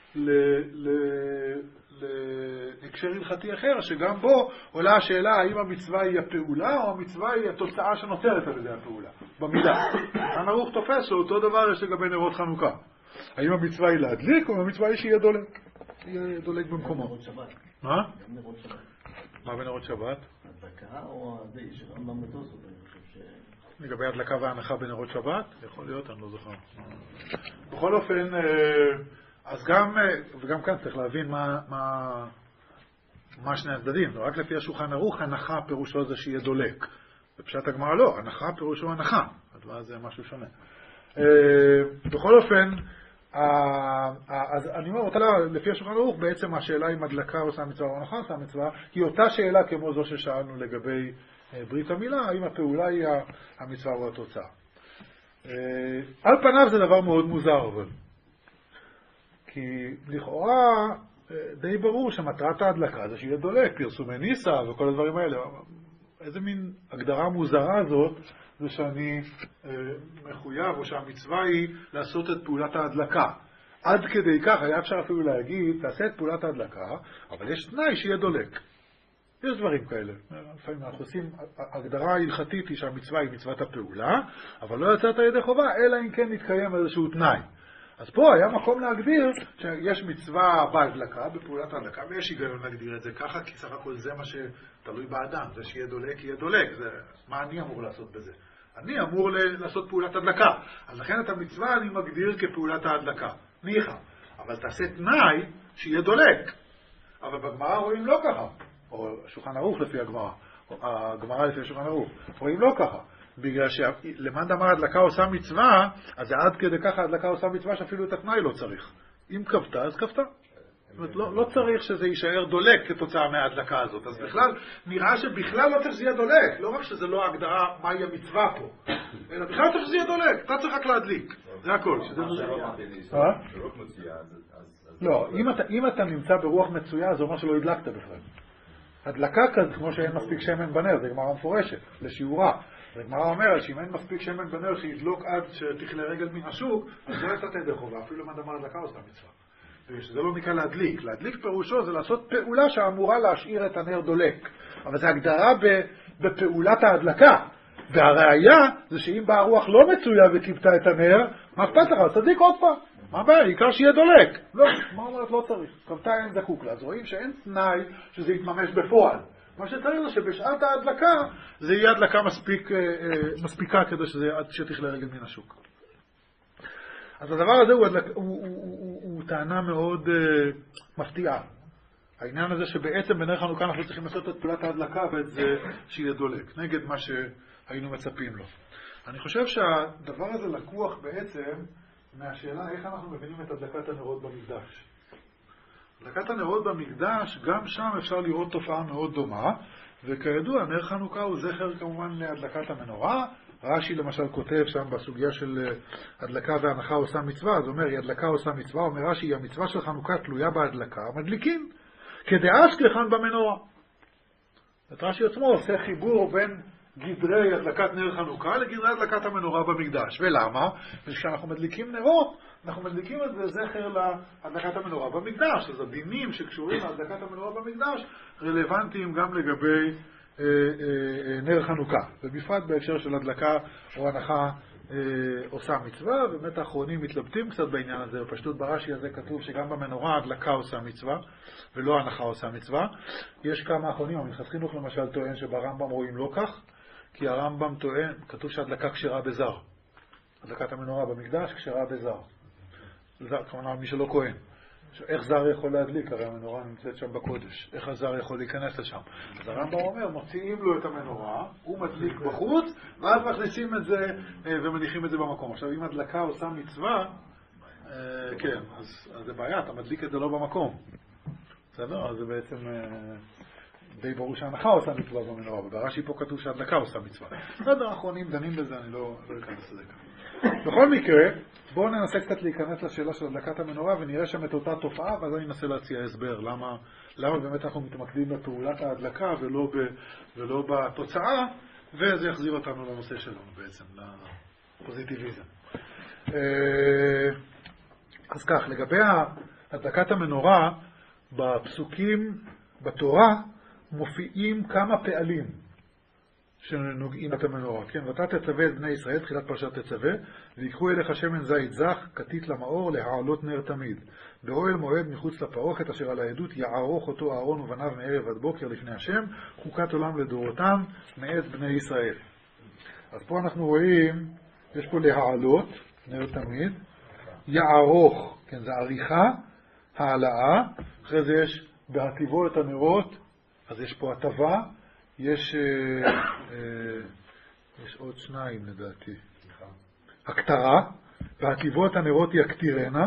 להקשר הלכתי אחר, שגם בו עולה השאלה האם המצווה היא הפעולה, או המצווה היא התוצאה שנוצרת על ידי הפעולה, במידה. כאן ערוך תופס שאותו דבר יש לגבי נרות חנוכה. האם המצווה היא להדליק, או המצווה היא שיהיה דולק? יהיה דולק במקומו. נרות שבת. מה? גם נרות שבת. מה בנרות שבת? הדלקה או זה, שרמב"ם בתוספות, אני חושב ש... לגבי הדלקה והנחה בנרות שבת? יכול להיות, אני לא זוכר. בכל אופן, אז וגם כאן צריך להבין מה שני הצדדים. רק לפי השולחן ערוך, הנחה פירושו זה שיהיה דולק. בפשט הגמרא לא, הנחה פירושו הנחה. אז זה משהו שונה. בכל אופן, אז אני אומר, לפי השולחן ערוך, בעצם השאלה אם הדלקה עושה מצווה או הנחה עושה מצווה, היא אותה שאלה כמו זו ששאלנו לגבי ברית המילה, האם הפעולה היא המצווה או התוצאה. על פניו זה דבר מאוד מוזר, אבל. כי לכאורה די ברור שמטרת ההדלקה זה שיהיה דולק, פרסומי ניסה וכל הדברים האלה. איזה מין הגדרה מוזרה הזאת זה שאני מחויב או שהמצווה היא לעשות את פעולת ההדלקה. עד כדי כך היה אפשר אפילו להגיד, תעשה את פעולת ההדלקה, אבל יש תנאי שיהיה דולק. יש דברים כאלה. לפעמים אנחנו עושים, הגדרה ההלכתית היא שהמצווה היא מצוות הפעולה, אבל לא יצאת ידי חובה, אלא אם כן נתקיים איזשהו תנאי. אז פה היה מקום להגדיר שיש מצווה בהדלקה, בפעולת ההדלקה, ויש היגיון להגדיר את זה ככה, כי סך הכל זה מה שתלוי באדם, זה שיהיה דולק, יהיה דולק. זה, מה אני אמור לעשות בזה? אני אמור לעשות פעולת הדלקה. אז לכן את המצווה אני מגדיר כפעולת ההדלקה. ניחא. אבל תעשה תנאי שיהיה דולק. אבל בגמרא רואים לא ככה. או שולחן ערוך לפי הגמרא. הגמרא לפי שולחן ערוך. רואים לא ככה. בגלל שלמאן דאמר הדלקה עושה מצווה, אז זה עד כדי ככה הדלקה עושה מצווה שאפילו את התנאי לא צריך. אם כבתה, אז כבתה. זאת אומרת, לא צריך שזה יישאר דולק כתוצאה מההדלקה הזאת. אז בכלל, נראה שבכלל לא צריך שזה יהיה דולק. לא רק שזה לא הגדרה מהי המצווה פה, אלא בכלל צריך שזה יהיה דולק. אתה צריך רק להדליק. זה הכל. לא, אם אתה נמצא ברוח מצויה, זה אומר שלא הדלקת בכלל. הדלקה כזה, כמו שאין מספיק שמן בנר, זה גמרא מפורשת, לשיעורה. הגמרא אומרת שאם אין מספיק שמן בנר שידלוק עד שתכלה רגל מן השוק, אז לא יצאת ידי חובה, אפילו מה דאמר הדלקה עושה מצווה. שזה לא נקרא להדליק. להדליק פירושו זה לעשות פעולה שאמורה להשאיר את הנר דולק. אבל זה הגדרה בפעולת ההדלקה. והראיה זה שאם באה רוח לא מצויה וכיבתה את הנר, מה אכפת לך? תדליק עוד פעם. מה הבעיה? העיקר שיהיה דולק. לא, מה אומרת? לא צריך. כבתה אין זקוק לה. אז רואים שאין תנאי שזה יתממש בפועל. מה שצריך זה שבשעת ההדלקה זה יהיה הדלקה מספיקה כדי שתכלה רגל מן השוק. אז הדבר הזה הוא טענה מאוד מפתיעה. העניין הזה שבעצם בנר חנוכה אנחנו צריכים לעשות את פעולת ההדלקה ואת זה שיהיה דולק, נגד מה שהיינו מצפים לו. אני חושב שהדבר הזה לקוח בעצם מהשאלה איך אנחנו מבינים את הדלקת הנרות במקדש. הדלקת הנרות במקדש, גם שם אפשר לראות תופעה מאוד דומה, וכידוע, נר חנוכה הוא זכר כמובן להדלקת המנורה. רש"י למשל כותב שם בסוגיה של הדלקה והנחה עושה מצווה, אז אומר, היא הדלקה עושה מצווה, אומר רש"י, היא המצווה של חנוכה תלויה בהדלקה, מדליקים, כדאש ככאן במנורה. את רש"י עצמו עושה חיבור בין גדרי הדלקת נר חנוכה לגדרי הדלקת המנורה במקדש. ולמה? וכשאנחנו מדליקים נרות, אנחנו מדליקים את זה זכר להדלקת המנורה במקדש. אז הדינים שקשורים להדלקת המנורה במקדש רלוונטיים גם לגבי נר חנוכה, ובפרט בהקשר של הדלקה או הנחה עושה מצווה. באמת האחרונים מתלבטים קצת בעניין הזה, ופשטות ברש"י הזה כתוב שגם במנורה הדלקה עושה מצווה ולא הנחה עושה מצווה. יש כמה האחרונים, המנחת חינוך למשל טוען שברמב"ם רואים לא כך, כי הרמב"ם טוען, כתוב שהדלקה כשרה בזר, הדלקת המנורה במקדש כשרה בזר, כמובן מי שלא כהן. איך זר יכול להדליק? הרי המנורה נמצאת שם בקודש. איך הזר יכול להיכנס לשם? אז הרמב"ם אומר, מוציאים לו את המנורה, הוא מדליק בחוץ, ואז מכניסים את זה ומניחים את זה במקום. עכשיו, אם הדלקה עושה מצווה, כן, אז זה בעיה, אתה מדליק את זה לא במקום. בסדר? אז זה בעצם די ברור שההנחה עושה מצווה במנורה, וברש"י פה כתוב שהדלקה עושה מצווה. בסדר, האחרונים דנים בזה, אני לא אכנס לזה כאן. בכל מקרה, בואו ננסה קצת להיכנס לשאלה של הדלקת המנורה ונראה שם את אותה תופעה, ואז אני אנסה להציע הסבר למה באמת אנחנו מתמקדים בפעולת ההדלקה ולא בתוצאה, וזה יחזיר אותנו לנושא שלנו בעצם, לפוזיטיביזם. אז כך, לגבי הדלקת המנורה, בפסוקים בתורה מופיעים כמה פעלים שנוגעים את המנורה. כן, ואתה תצווה את בני ישראל, תחילת פרשת תצווה, ויקחו אליך שמן זית זך, כתית למאור, להעלות נר תמיד. באוהל מועד מחוץ לפרוכת, אשר על העדות יערוך אותו אהרון ובניו מערב עד בוקר לפני השם, חוקת עולם לדורותם, מאת בני ישראל. אז פה אנחנו רואים, יש פה להעלות, נר תמיד, יערוך, כן, זה עריכה, העלאה, אחרי זה יש בהטיבו את הנרות, אז יש פה הטבה, יש עוד שניים לדעתי. הקטרה, בהטיבו את הנרות היא הקטירנה,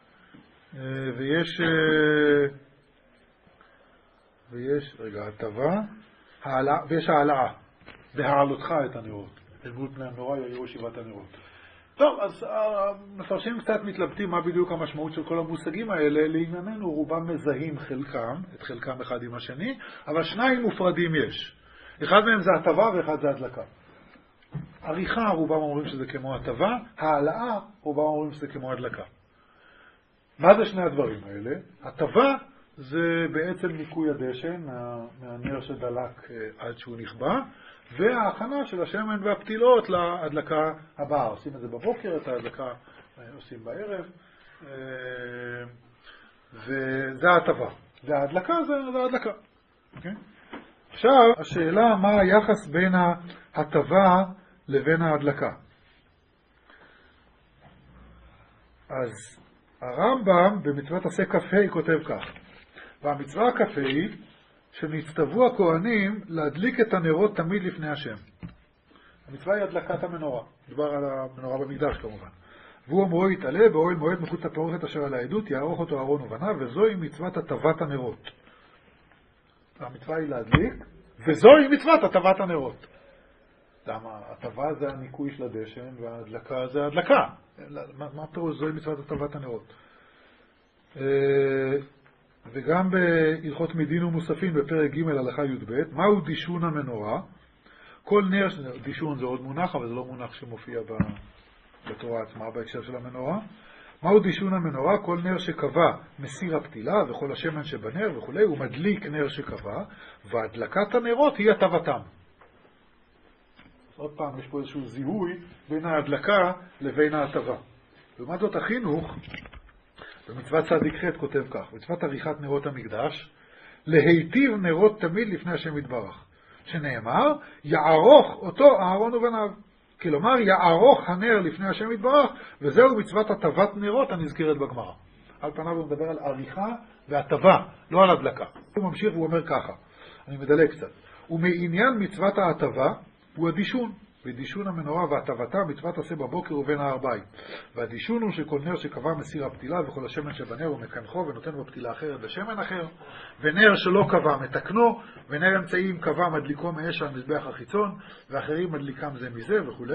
ויש רגע, הטבה, ויש העלאה, בהעלותך את הנרות. אל מול פני המנורה יראו שבעת הנרות. טוב, אז המפרשים קצת מתלבטים מה בדיוק המשמעות של כל המושגים האלה. לענייננו רובם מזהים חלקם, את חלקם אחד עם השני, אבל שניים מופרדים יש. אחד מהם זה הטבה ואחד זה הדלקה. עריכה רובם אומרים שזה כמו הטבה, העלאה רובם אומרים שזה כמו הדלקה. מה זה שני הדברים האלה? הטבה זה בעצם ניקוי הדשן מהנר שדלק עד שהוא נכבה, וההכנה של השמן והפתילות להדלקה הבאה. עושים את זה בבוקר, את ההדלקה עושים בערב, וזה הטבה. וההדלקה זה ההדלקה. Okay? עכשיו, השאלה מה היחס בין ההטבה לבין ההדלקה. אז הרמב"ם במצוות עשה קפה כותב כך, והמצווה הקפה היא שנצטוו הכהנים להדליק את הנרות תמיד לפני השם. המצווה היא הדלקת המנורה. מדובר על המנורה במקדש כמובן. והוא אמרו יתעלה באוהל מועד מחוץ לפרוכת אשר על העדות, יערוך אותו אהרון ובניו, וזוהי מצוות הטבת הנרות. המצווה היא להדליק, וזוהי מצוות הטבת הנרות. למה? הטבה זה הניקוי של הדשן, וההדלקה זה ההדלקה. מה פירוש זוהי מצוות הטבת הנרות? וגם בהלכות מדין ומוספין בפרק ג' הלכה י"ב, מהו דישון המנורה? כל נר, דישון זה עוד מונח, אבל זה לא מונח שמופיע בתורה עצמה בהקשר של המנורה. מהו דישון המנורה? כל נר שקבע מסיר הפתילה וכל השמן שבנר וכו', הוא מדליק נר שקבע, והדלקת הנרות היא הטבתם. עוד פעם, יש פה איזשהו זיהוי בין ההדלקה לבין ההטבה. לעומת זאת החינוך, במצוות צדיק ח' כותב כך, מצוות עריכת נרות המקדש, להיטיב נרות תמיד לפני השם יתברך, שנאמר, יערוך אותו אהרון ובניו. כלומר, יערוך הנר לפני השם יתברך, וזהו מצוות הטבת נרות הנזכרת בגמרא. על פניו הוא מדבר על עריכה והטבה, לא על הדלקה. הוא ממשיך והוא אומר ככה, אני מדלג קצת. ומעניין מצוות ההטבה הוא הדישון. ודישון המנורה והטבתה מצוות עשה בבוקר ובין הערביים. והדישון הוא שכל נר שקבע מסיר הפתילה וכל השמן שבנר הוא מקנחו ונותן בו פתילה אחרת בשמן אחר. ונר שלא קבע מתקנו, ונר אמצעים קבע מדליקו מאש על מזבח החיצון, ואחרים מדליקם זה מזה וכו'.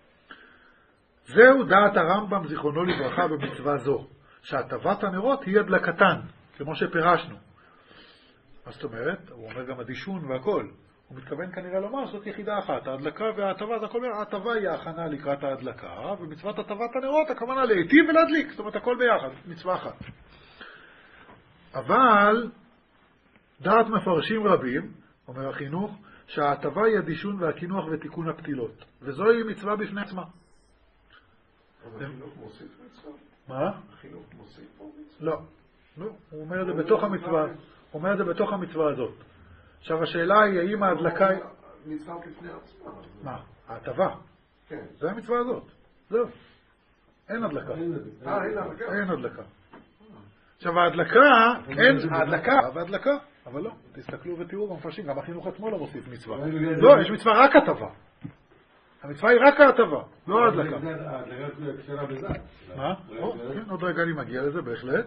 זהו דעת הרמב"ם זיכרונו לברכה במצווה זו, שהטבת הנרות היא הדלקתן, כמו שפירשנו. מה זאת אומרת? הוא אומר גם הדישון והכל. הוא מתכוון כנראה לומר שזאת יחידה אחת, ההדלקה וההטבה, זה הכל אומר, ההטבה היא ההכנה לקראת ההדלקה, ומצוות הטבת הנרות הכוונה להיטיב ולהדליק, זאת אומרת הכל ביחד, מצווה אחת. אבל דעת מפרשים רבים, אומר החינוך, שההטבה היא הדישון והקינוח ותיקון הפתילות, וזוהי מצווה בפני עצמה. אבל החינוך מוסיף מצווה? מה? החינוך מוסיף פה מצווה? לא, הוא אומר את זה בתוך המצווה, הוא אומר את זה בתוך המצווה הזאת. עכשיו השאלה היא, האם ההדלקה היא... מצווה בפני עצמה. מה? ההטבה. כן. זה המצווה הזאת. זהו. אין הדלקה. אין הדלקה. עכשיו ההדלקה, וההדלקה, אבל לא. תסתכלו ותראו במפרשים, גם החינוך עצמו לא מוסיף מצווה. לא, יש מצווה רק הטבה. המצווה היא רק ההטבה, לא ההדלקה. ההדלקה קשרה בזה. מה? עוד רגע אני מגיע לזה, בהחלט.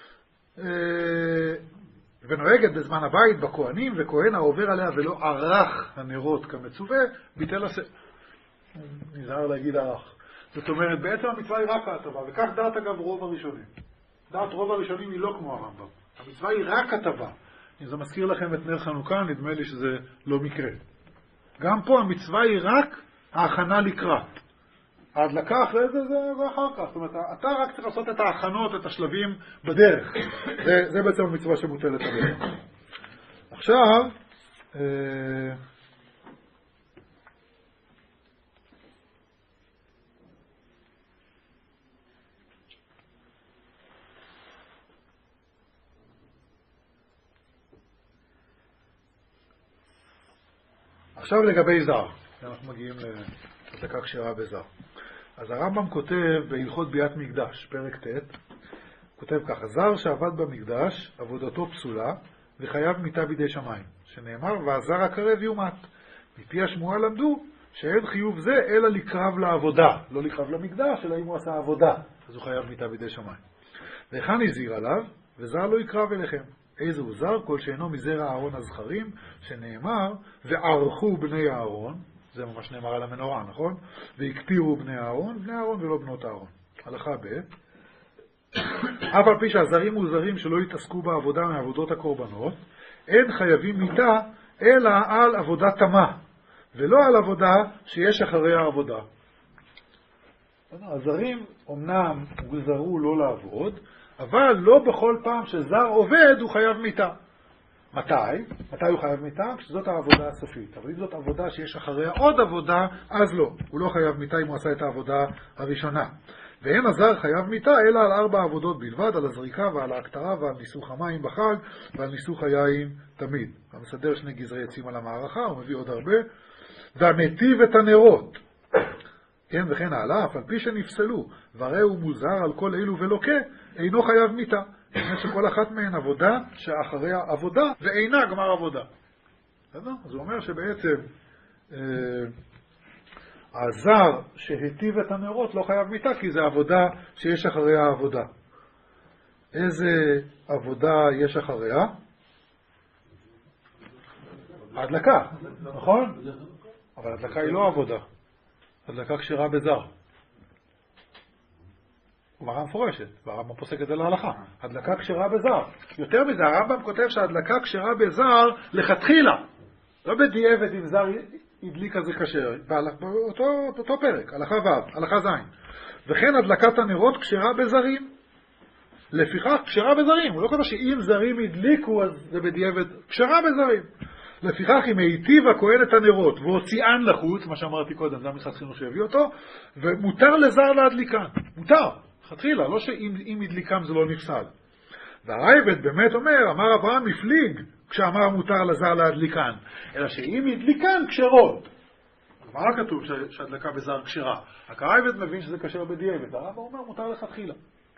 ונוהגת בזמן הבית בכהנים, וכהן העובר עליה ולא ערך הנרות כמצווה, ביטל עשה. נזהר להגיד ערך. זאת אומרת, בעצם המצווה היא רק ההטבה, וכך דעת אגב רוב הראשונים. דעת רוב הראשונים היא לא כמו הרמב"ם. המצווה היא רק הטבה. אם זה מזכיר לכם את נר חנוכה, נדמה לי שזה לא מקרה. גם פה המצווה היא רק ההכנה לקראת. ההדלקה אחרי זה אחר כך. זאת אומרת, אתה רק צריך לעשות את ההכנות, את השלבים בדרך. זה בעצם המצווה שמוטלת עליך. עכשיו, עכשיו לגבי זר. אנחנו מגיעים להדלקה כשרה בזר. אז הרמב"ם כותב בהלכות ביאת מקדש, פרק ט', כותב ככה, זר שעבד במקדש, עבודתו פסולה, וחייב מיתה בידי שמיים, שנאמר, והזר הקרב יומת. מפי השמועה למדו שאין חיוב זה אלא לקרב לעבודה, לא לקרב למקדש, אלא אם הוא עשה עבודה, אז הוא חייב מיתה בידי שמיים. וכאן הזהיר עליו, וזר לא יקרב אליכם. איזה הוא זר? כל שאינו מזרע אהרון הזכרים, שנאמר, וערכו בני אהרון, זה ממש נאמר על המנורה, נכון? והקטירו בני אהרון ולא בנות אהרון. הלכה ב' אף על פי שהזרים הוא זרים שלא יתעסקו בעבודה מעבודות הקורבנות, אין חייבים מיתה אלא על עבודה תמה, ולא על עבודה שיש אחרי העבודה. הזרים אומנם גזרו לא לעבוד, אבל לא בכל פעם שזר עובד הוא חייב מיתה. מתי הוא חייב מיתה? כשזאת העבודה הסופית. אבל אם זאת עבודה שיש אחריה עוד עבודה, אז לא. הוא לא חייב מיתה אם הוא עשה את העבודה הראשונה. ואין הזר חייב מיתה אלא על 4 עבודות בלבד, על הזריקה ועל ההקטרה ועל ניסוך המים בחג ועל ניסוך היין תמיד. הוא מסדר 2 גזרי עצים על המערכה, הוא מביא עוד הרבה. והמטיב את הנרות. כן, וכן הלאה, אף על פי שנפסלו, והרי הוא מוזר על כל אלו ולוקה, אינו חייב מיתה. זאת שכל אחת מהן עבודה שאחריה עבודה ואינה גמר עבודה. אז הוא אומר שבעצם הזר שהטיב את הנרות לא חייב מיתה, כי זה עבודה שיש אחריה עבודה. איזה עבודה יש אחריה? ההדלקה, נכון? אבל הדלקה היא לא עבודה. הדלקה כשרה בזר. גמרא מפורשת, והרמב"ם פוסק את זה להלכה. הדלקה כשרה בזר. יותר מזה, הרמב"ם כותב שההדלקה כשרה בזר לכתחילה. לא בדיעבד אם זר הדליק אז זה כשר. באותו פרק, הלכה ו', הלכה ז'. וכן הדלקת הנרות כשרה בזרים. לפיכך כשרה בזרים. הוא לא כותב שאם זרים הדליקו אז זה בדיעבד כשרה בזרים. לפיכך אם היטיב הכהן את הנרות והוציאן לחוץ, מה שאמרתי קודם, זה המשחק חינוך שהביא אותו, ומותר לזר להדליקן. מותר. התחילה, לא שאם הדליקם זה לא נפסל. והרייבד באמת אומר, אמר אברהם מפליג, כשאמר מותר לזר להדליקן, אלא שאם הדליקן כשרות. מה כתוב שהדלקה בזר כשרה? הרייבד מבין שזה כשר בדיעבד, הרב אומר מותר לכתחילה.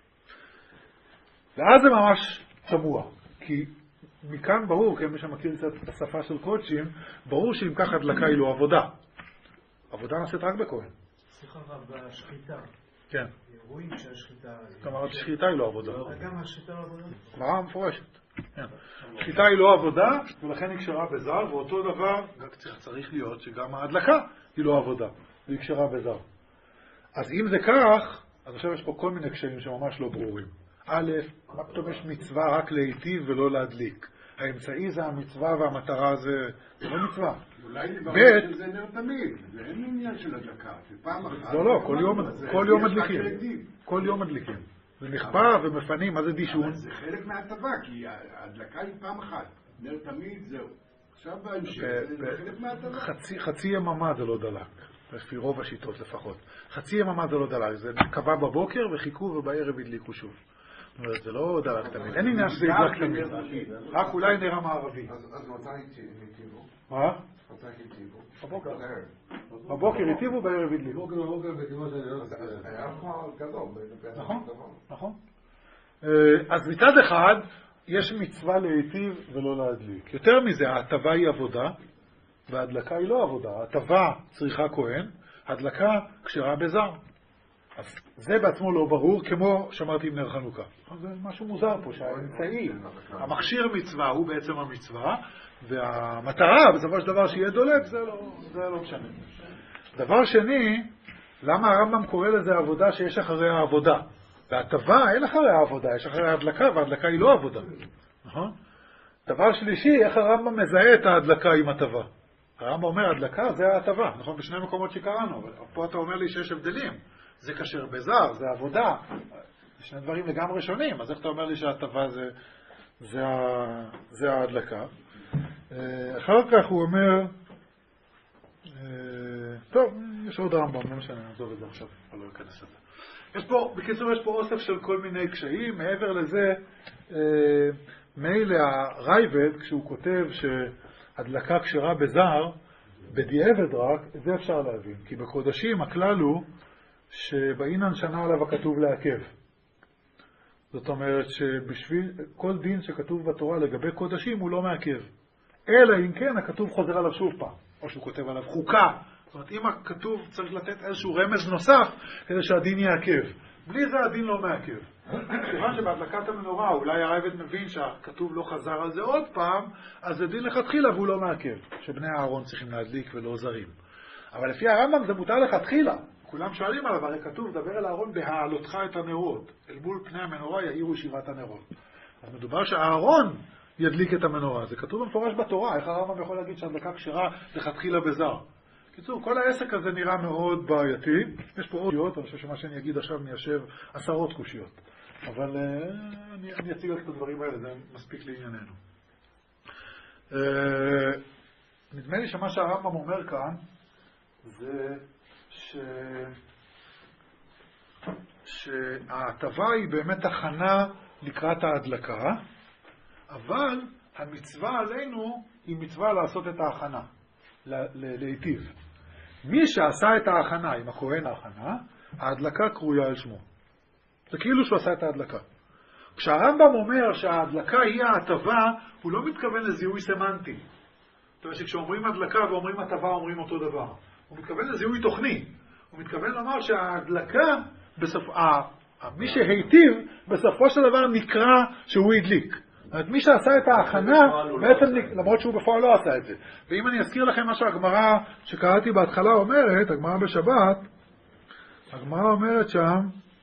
ואז זה ממש תמוה, כי מכאן ברור, כמי שמכיר קצת את השפה של קודשים, ברור שאם כך הדלקה היא לא עבודה. עבודה נעשית רק בכהן. סליחה רב, בשחיטה. כן. רואים שהשחיטה... כלומר, שחיטה היא לא עבודה. גם השחיטה לא עבודה? גמרא מפורשת. שחיטה היא לא עבודה, ולכן היא כשרה בזר, ואותו דבר צריך להיות שגם ההדלקה היא לא עבודה, והיא כשרה בזר. אז אם זה כך, אז עכשיו יש פה כל מיני קשיים שממש לא ברורים. א', מה פתאום יש מצווה רק להיטיב ולא להדליק? האמצעי זה המצווה והמטרה זה לא מצווה. אולי נברר שזה נר תמיד, זה אין עניין של הדלקה, זה פעם אחת. לא, כל יום מדליקים. כל יום מדליקים. זה נכפה ומפנים, מה זה דישון? זה חלק מההטבה, כי ההדלקה היא פעם אחת. נר תמיד זהו. עכשיו בהמשך, זה חלק מההטבה. חצי יממה זה לא דלק. לפי רוב השיטות לפחות. חצי יממה זה לא דלק. זה קבע בבוקר וחיכו ובערב הדליקו שוב. זאת אומרת, זה לא דלק תמיד. אין עניין שזה ידלק תמיד. רק אולי נראה מערבי. אז מתי היטיבו? מה? מתי היטיבו? בבוקר. בבוקר היטיבו, בערב הדליקו. בבוקר בדיוק זה היה פער גדול. נכון. אז מצד אחד, יש מצווה להיטיב ולא להדליק. יותר מזה, ההטבה היא עבודה, וההדלקה היא לא עבודה. ההטבה צריכה כהן, ההדלקה כשרה בזר. אז זה בעצמו לא ברור, כמו שאמרתי עם נר חנוכה. זה משהו מוזר פה, שהאמצעי, המכשיר מצווה הוא בעצם המצווה, והמטרה, בסופו של דבר שיהיה דולק, זה לא משנה. דבר שני, למה הרמב"ם קורא לזה עבודה שיש אחריה עבודה? והטבה אין אחריה עבודה, יש אחריה הדלקה, וההדלקה היא לא עבודה. נכון? דבר שלישי, איך הרמב"ם מזהה את ההדלקה עם הטבה? הרמב"ם אומר, הדלקה זה ההטבה, נכון? בשני מקומות שקראנו, אבל פה אתה אומר לי שיש הבדלים. זה כשר בזר, זה עבודה. זה שני דברים לגמרי שונים, אז איך אתה אומר לי שההטבה זה ההדלקה? אחר כך הוא אומר, טוב, יש עוד רמב"ם, לא משנה, נעזוב את זה עכשיו, אבל לא אכנס לזה. בקיצור, יש פה אוסף של כל מיני קשיים. מעבר לזה, מילא הרייבד, כשהוא כותב שהדלקה כשרה בזר, בדיעבד רק, זה אפשר להבין. כי בקודשים הכלל הוא שבאינן שנה עליו הכתוב לעכב. זאת אומרת שבשביל כל דין שכתוב בתורה לגבי קודשים הוא לא מעכב. אלא אם כן הכתוב חוזר עליו שוב פעם, או שהוא כותב עליו חוקה. זאת אומרת, אם הכתוב צריך לתת איזשהו רמז נוסף כדי שהדין יעכב. בלי זה הדין לא מעכב. כיוון שבהדלקת המנורה אולי הרייבד מבין שהכתוב לא חזר על זה עוד פעם, אז זה דין לכתחילה והוא לא מעכב. שבני הארון צריכים להדליק ולא זרים. אבל לפי הרמב"ם זה מותר לכתחילה. כולם שואלים עליו, הרי כתוב, דבר אל הארון בהעלותך את הנרות. אל מול פני המנורה יאירו שבעת הנרות. אז מדובר שהארון ידליק את המנורה. זה כתוב במפורש בתורה. איך הרמב"ם יכול להגיד שהדלקה כשרה לכתחילה בזר? קיצור, כל העסק הזה נראה מאוד בעייתי. יש פה עוד קושיות, אני חושב שמה שאני אגיד עכשיו מיישב עשרות קושיות. אבל אני אציג רק את הדברים האלה, זה מספיק לענייננו. נדמה לי שמה שהרמב"ם אומר כאן, זה שההטבה היא באמת הכנה לקראת ההדלקה, אבל המצווה עלינו היא מצווה לעשות את ההכנה, להיטיב. מי שעשה את ההכנה, עם הכהן ההכנה, ההדלקה קרויה על שמו. זה כאילו שהוא עשה את ההדלקה. כשהרמב"ם אומר שההדלקה היא ההטבה, הוא לא מתכוון לזיהוי סמנטי. זאת אומרת שכשאומרים הדלקה ואומרים הטבה אומרים אותו דבר. הוא מתכוון לזיהוי תוכני. הוא מתכוון לומר שההדלקה, מי שהיטיב, בסופו של דבר נקרא שהוא הדליק. זאת אומרת, מי שעשה את ההכנה, בעצם, למרות שהוא בפועל לא עשה את זה. ואם אני אזכיר לכם מה שהגמרא שקראתי בהתחלה אומרת, הגמרא בשבת, הגמרא אומרת שם,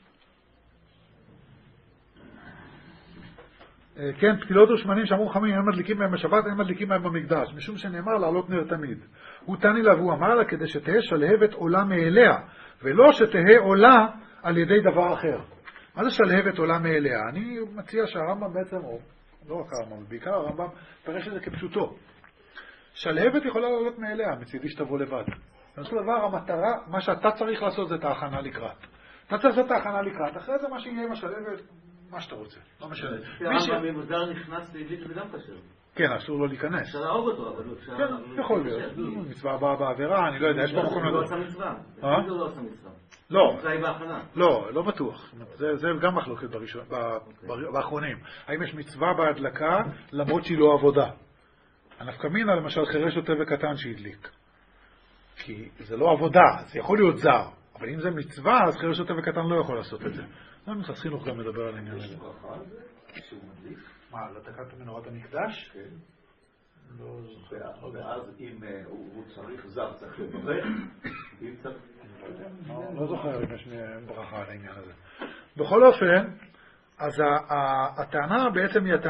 כן, פתילות ושמנים שאמרו חכמים, אין מדליקים בהם בשבת, אין מדליקים בהם במקדש, משום שנאמר לעלות נר תמיד. הוא תני לה והוא אמר לה כדי שתהא שלהבת עולה מאליה, ולא שתהא עולה על ידי דבר אחר. מה זה שלהבת עולה מאליה? אני מציע שהרמב"ם בעצם, או לא רק הרמב"ם, בעיקר הרמב"ם, פרש את זה כפשוטו. שלהבת יכולה לעלות מאליה, מצידי שתבוא לבד. בנושא דבר, המטרה, מה שאתה צריך לעשות זה את ההכנה לקראת. אתה צריך לעשות את ההכנה לקראת, אחרי זה מה שיהיה עם השלהבת, מה שאתה רוצה, לא משנה. הרמב"ם ממוזר נכנס והדליק וגם קשר. כן, אסור לו להיכנס. אפשר להרוג אותו, אבל הוא אפשר... כן, יכול להיות. מצווה הבאה בעבירה, אני לא יודע, יש פה מקום לדעת. הוא לא עשה מצווה. הוא לא עשה מצווה. לא. מצווה היא בהכנה. לא בטוח. זה גם מחלוקת באחרונים. האם יש מצווה בהדלקה למרות שהיא לא עבודה? הנפקא מינה, למשל, חירש שוטה וקטן שהדליק. כי זה לא עבודה, זה יכול להיות זר. אבל אם זה מצווה, אז חירש שוטה וקטן לא יכול לעשות את זה. לא נכנס חינוך גם לדבר על העניין הזה. מה, לתקת מנורת המקדש? כן. לא זוכר. ואז אם הוא צריך זר, צריך לברך, אם צריך... לא זוכר אם יש ברכה על העניין הזה. בכל אופן, אז הטענה בעצם היא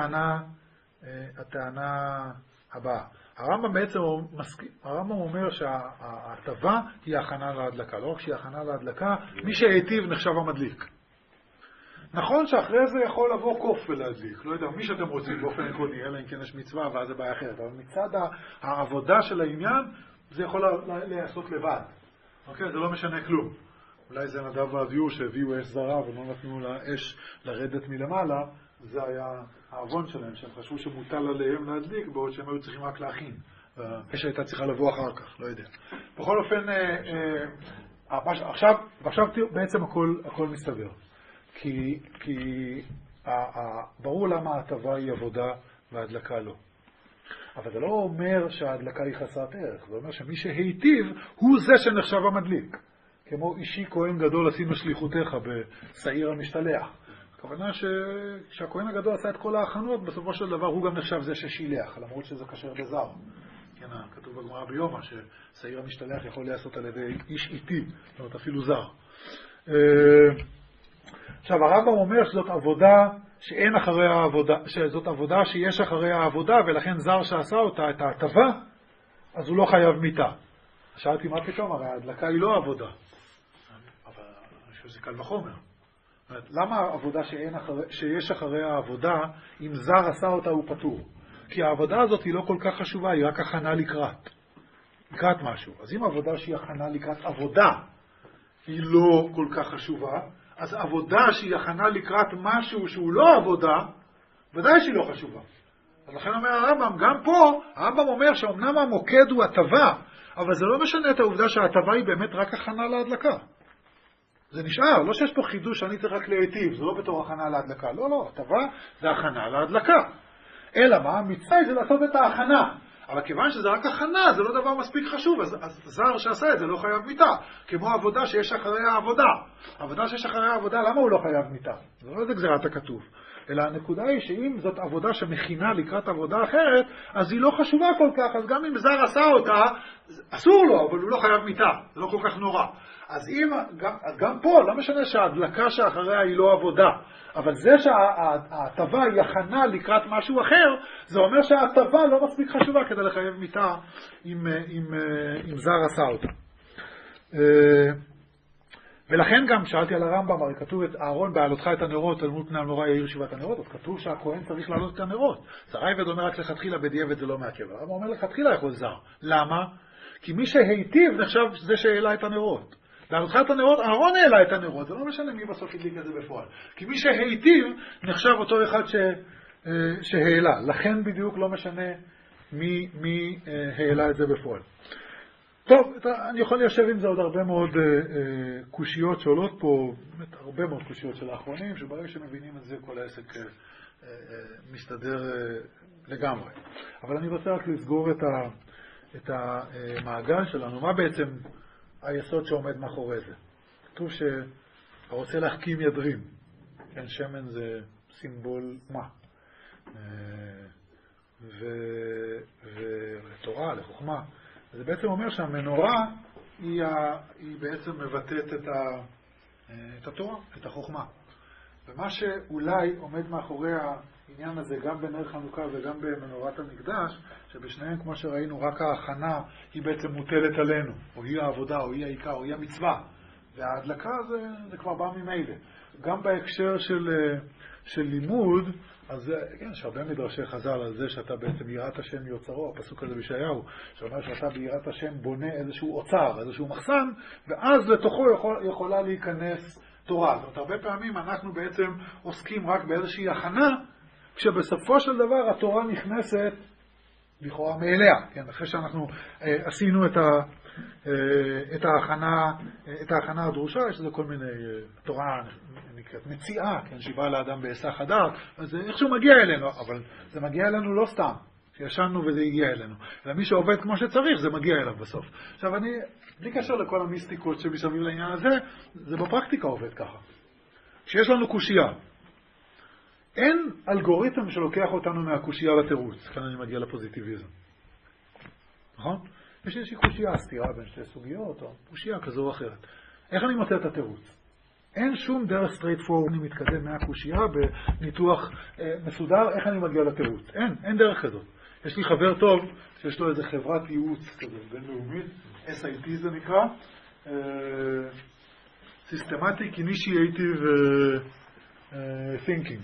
הטענה הבאה. הרמב"ם בעצם הרמב"ם אומר שההטבה היא הכנה להדלקה. לא רק שהיא הכנה להדלקה, מי שהיטיב נחשב המדליק. נכון שאחרי זה יכול לבוא קוף ולהדליק, לא יודע, מי שאתם רוצים באופן עקרוני, אלא אם כן יש מצווה ואז זה בעיה אחרת, אבל מצד העבודה של העניין זה יכול לעשות לבד, אוקיי? זה לא משנה כלום. אולי זה נדב ואביהו שהביאו אש זרה ולא נתנו לאש לרדת מלמעלה, זה היה העוון שלהם, שהם חשבו שמוטל עליהם להדליק, בעוד שהם היו צריכים רק להכין. האש הייתה צריכה לבוא אחר כך, לא יודע. בכל אופן, עכשיו בעצם הכל מסתבר. כי ברור למה ההטבה היא עבודה וההדלקה לא. אבל זה לא אומר שההדלקה היא חסרת ערך. זה אומר שמי שהיטיב הוא זה שנחשב המדליק. כמו אישי כהן גדול עשינו שליחותיך בשעיר המשתלח. הכוונה שהכהן הגדול עשה את כל ההכנות, בסופו של דבר הוא גם נחשב זה ששילח, למרות שזה קשר בזר. כן, כתוב בגמרא ביומא ששעיר המשתלח יכול לעשות על ידי איש איתי, זאת אומרת אפילו זר. עכשיו הרמב"ם אומר שזאת עבודה שאין אחריה עבודה, שזאת עבודה שיש אחריה העבודה, ולכן זר שעשה אותה, את ההטבה, אז הוא לא חייב מיתה. שאלתי מה פתאום, הרי ההדלקה היא לא עבודה. אבל אני חושב שזה קל וחומר. למה העבודה שיש אחריה העבודה, אם זר עשה אותה הוא פטור? כי העבודה הזאת היא לא כל כך חשובה, היא רק הכנה לקראת משהו. אז אם העבודה שהיא הכנה לקראת עבודה היא לא כל כך חשובה, אז עבודה שהיא הכנה לקראת משהו שהוא לא עבודה, ודאי שהיא לא חשובה. אז לכן אומר הרמב"ם, גם פה, הרמב"ם אומר שאומנם המוקד הוא הטבה, אבל זה לא משנה את העובדה שההטבה היא באמת רק הכנה להדלקה. זה נשאר, לא שיש פה חידוש שאני צריך רק להיטיב, זה לא בתור הכנה להדלקה. לא, הטבה זה הכנה להדלקה. אלא מה? המצווה זה לעשות את ההכנה. אבל כיוון שזה רק הכנה, זה לא דבר מספיק חשוב, אז זר שעשה את זה לא חייב מיתה. כמו עבודה שיש אחריה עבודה. עבודה שיש אחריה עבודה, למה הוא לא חייב מיתה? זה לא זה גזירת הכתוב. אלא הנקודה היא שאם זאת עבודה שמכינה לקראת עבודה אחרת, אז היא לא חשובה כל כך, אז גם אם זר עשה אותה, אסור לו, אבל הוא לא חייב מיתה. זה לא כל כך נורא. אז גם פה, לא משנה שההדלקה שאחריה היא לא עבודה, אבל זה שההטבה היא הכנה לקראת משהו אחר, זה אומר שההטבה לא מספיק חשובה כדי לחייב מיתה אם זר עשה אותה. ולכן גם שאלתי על הרמב"ם, הרי כתוב את אהרון בעלותך את הנרות, תלמוד פני המנורה יאיר שבעת הנרות, אז כתוב שהכהן צריך לעלות את הנרות. זרעבד אומר רק לכתחילה, בדיעבד זה לא מעכב. הרמב"ם אומר לכתחילה יכול זר. למה? כי מי שהיטיב נחשב זה שהעלה את הנרות. בעלותך את הנרות, אהרון העלה את הנרות, זה לא משנה מי בסוף הדליק את זה בפועל. כי מי שהיטיב נחשב אותו אחד שהעלה. לכן בדיוק לא משנה מי העלה את זה בפועל. טוב, אני יכול ליישב עם זה עוד הרבה מאוד קושיות שעולות פה, באמת הרבה מאוד קושיות של האחרונים, שברגע שמבינים את זה כל העסק מסתדר לגמרי. אבל אני רוצה רק לסגור את המעגל שלנו, מה בעצם היסוד שעומד מאחורי זה? כתוב שהרוצה להחכים ידרים. כן, שמן זה סימבול מה? ולתורה, לחוכמה. זה בעצם אומר שהמנורה היא בעצם מבטאת את התורה, את החוכמה. ומה שאולי עומד מאחורי העניין הזה גם בנר חנוכה וגם במנורת המקדש, שבשניהם כמו שראינו רק ההכנה היא בעצם מוטלת עלינו, או היא העבודה, או היא העיקר, או היא המצווה. וההדלקה זה כבר בא ממילא. גם בהקשר של לימוד, אז כן, יש הרבה מדרשי חז"ל על זה שאתה בעצם ביראת השם יוצרו, הפסוק הזה בישעיהו, שאומר שאתה ביראת השם בונה איזשהו אוצר, איזשהו מחסן, ואז לתוכו יכולה להיכנס תורה. זאת אומרת, הרבה פעמים אנחנו בעצם עוסקים רק באיזושהי הכנה, כשבסופו של דבר התורה נכנסת לכאורה מאליה, כן? אחרי שאנחנו עשינו את ההכנה הדרושה, יש לזה כל מיני, תורה נקראת מציאה, כן? שבאה לאדם בהיסח הדעת, אז איכשהו מגיע אלינו, אבל זה מגיע אלינו לא סתם, שישנו וזה הגיע אלינו. ומי שעובד כמו שצריך, זה מגיע אליו בסוף. עכשיו אני, בלי קשר לכל המיסטיקות שמסביב לעניין הזה, זה בפרקטיקה עובד ככה. כשיש לנו קושייה, אין אלגוריתם שלוקח אותנו מהקושייה לתירוץ. כאן אני מגיע לפוזיטיביזם. נכון? יש איזושהי קושייה, סתירה בין שתי סוגיות, או קושייה כזו או אחרת. איך אני מוצא את התירוץ? אין שום דרך straight forward, אני מתקדם מהקושייה בניתוח מסודר, איך אני מגיע לתירוץ? אין דרך כזאת. יש לי חבר טוב, שיש לו איזה חברת ייעוץ כזה, בינלאומית, SIT זה נקרא, Systematic Initiative Thinking.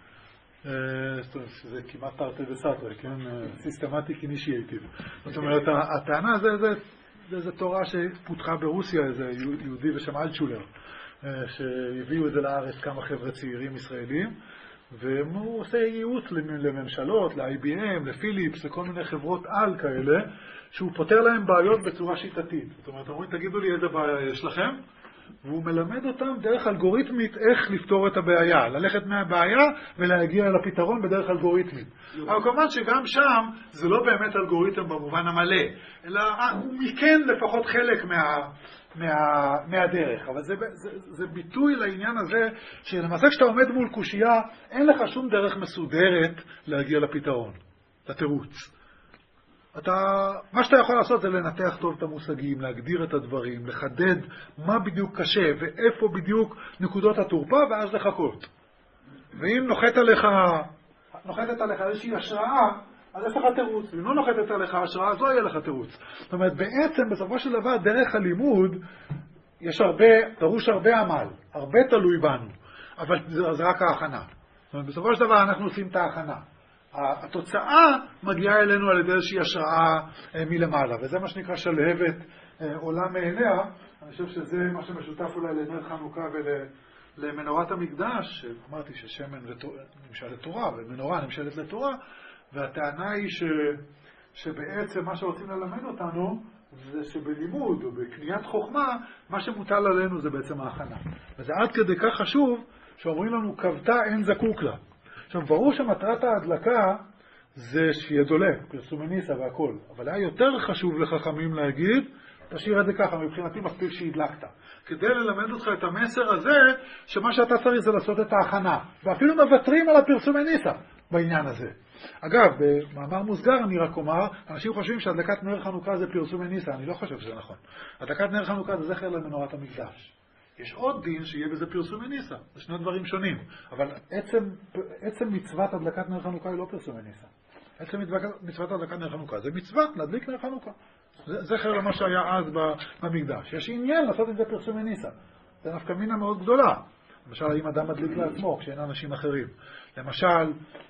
זה כמעט תרתי וסתרי, כן? Systematic Initiative. זאת אומרת, הטענה זה תורה שפותחה ברוסיה, איזה יהודי בשם אלטשולר, שהביאו את זה לארץ כמה חבר'ה צעירים ישראלים, והוא עושה ייעוץ לממשלות, ל-IBM, לפיליפס, לכל מיני חברות על כאלה, שהוא פותר להם בעיות בצורה שיטתית. זאת אומרת, אומרים, תגידו לי איזה בעיה יש לכם, והוא מלמד אותם דרך אלגוריתמית איך לפתור את הבעיה, ללכת מהבעיה ולהגיע לפתרון בדרך אלגוריתמית. אבל כמובן שגם שם זה לא באמת אלגוריתם במובן המלא, אלא הוא מכן לפחות חלק מהדרך. אבל זה ביטוי לעניין הזה, שלמעשה כשאתה עומד מול קושייה, אין לך שום דרך מסודרת להגיע לפתרון, לתירוץ. מה שאתה יכול לעשות זה לנתח טוב את המושגים, להגדיר את הדברים, לחדד מה בדיוק קשה ואיפה בדיוק נקודות התורפה, ואז לחכות. ואם נוחתת עליך איזושהי השראה, אז יש לך תירוץ. אם לא נוחתת עליך השראה, אז לא יהיה לך תירוץ. זאת אומרת, בעצם בסופו של דבר, דרך הלימוד, דרוש הרבה עמל, הרבה תלוי בנו, אבל זה רק ההכנה. זאת אומרת, בסופו של דבר אנחנו עושים את ההכנה. התוצאה מגיעה אלינו על ידי איזושהי השראה מלמעלה, וזה מה שנקרא שלהבת עולה מעיניה. אני חושב שזה מה שמשותף אולי לנר חנוכה ולמנורת המקדש, אמרתי ששמן נמשל לתורה ומנורה נמשלת לתורה, והטענה היא שבעצם מה שרוצים ללמד אותנו זה שבלימוד או בקניית חוכמה, מה שמוטל עלינו זה בעצם ההכנה. וזה עד כדי כך חשוב שאומרים לנו, כבתה אין זקוק לה. עכשיו, ברור שמטרת ההדלקה זה שיהיה דולק, פרסומי ניסה והכל. אבל היה יותר חשוב לחכמים להגיד, תשאיר את זה ככה, מבחינתי מספיק שהדלקת. כדי ללמד אותך את המסר הזה, שמה שאתה צריך זה לעשות את ההכנה. ואפילו מוותרים על הפרסומי ניסה בעניין הזה. אגב, במאמר מוסגר אני רק אומר, אנשים חושבים שהדלקת נר חנוכה זה פרסומי ניסה, אני לא חושב שזה נכון. הדלקת נר חנוכה זה זכר למנורת המקדש. יש עוד דין שיהיה בזה פרסומי ניסה, זה שני דברים שונים, אבל עצם מצוות הדלקת נר חנוכה היא לא פרסומי ניסה. עצם מצוות הדלקת נר חנוכה זה מצווה להדליק נר חנוכה. זה זכר למה שהיה אז במקדש. יש עניין לעשות את זה פרסומי ניסה. זה נפקא מינה מאוד גדולה. למשל, האם אדם מדליק לעצמו כשאין אנשים אחרים. למשל,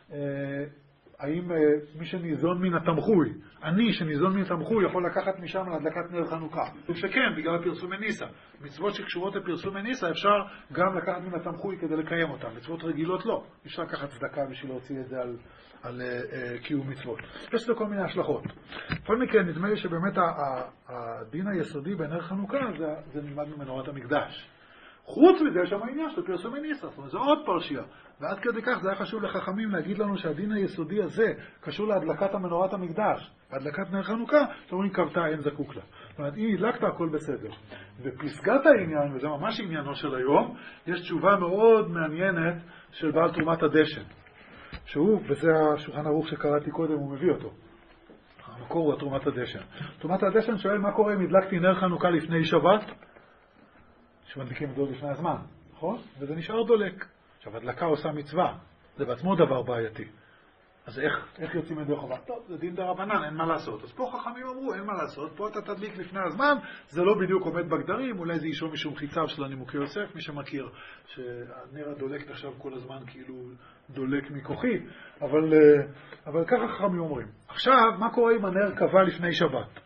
האם מי שניזון מן התמחוי, אני שניזון מן התמחוי יכול לקחת משם להדלקת נר חנוכה? שכן, בגלל הפרסומי ניסה. מצוות שקשורות לפרסומי ניסה אפשר גם לקחת מן התמחוי כדי לקיים אותן. מצוות רגילות לא. אפשר לקחת צדקה בשביל להוציא את זה על קיום מצוות. יש לו כל מיני השלכות. בכל מקרה, נדמה לי שבאמת הדין היסודי בנר חנוכה זה נלמד ממנורת המקדש. חוץ מזה יש שם העניין של פרסומי ניסה, זאת אומרת, זה עוד פרשייה. ועד כדי כך זה היה חשוב לחכמים להגיד לנו שהדין היסודי הזה קשור להדלקת המנורת המקדש, הדלקת נר חנוכה, זאת אומרת, כבתה אין זקוק לה. זאת אומרת, אם הדלקת הכל בסדר. ופסגת העניין, וזה ממש עניינו של היום, יש תשובה מאוד מעניינת של בעל תרומת הדשן. שהוא, וזה השולחן ערוך שקראתי קודם, הוא מביא אותו. המקור הוא תרומת הדשן. תרומת הדשן שואל מה קורה אם הדלקתי נר חנוכה לפני שבת, שמדליקים את זה לפני הזמן, נכון? וזה נשאר דולק. עכשיו, הדלקה עושה מצווה, זה בעצמו דבר בעייתי. אז איך יוצאים ידי חובה? טוב, זה דין דרבנן, אין מה לעשות. אז פה חכמים אמרו, אין מה לעשות, פה אתה תדליק לפני הזמן, זה לא בדיוק עומד בגדרים, אולי זה אישו משום חיציו של הנימוקי יוסף, מי שמכיר, שהנר הדולק נחשב כל הזמן כאילו דולק מכוחי, אבל ככה חכמים אומרים. עכשיו, מה קורה אם הנר קבע לפני שבת?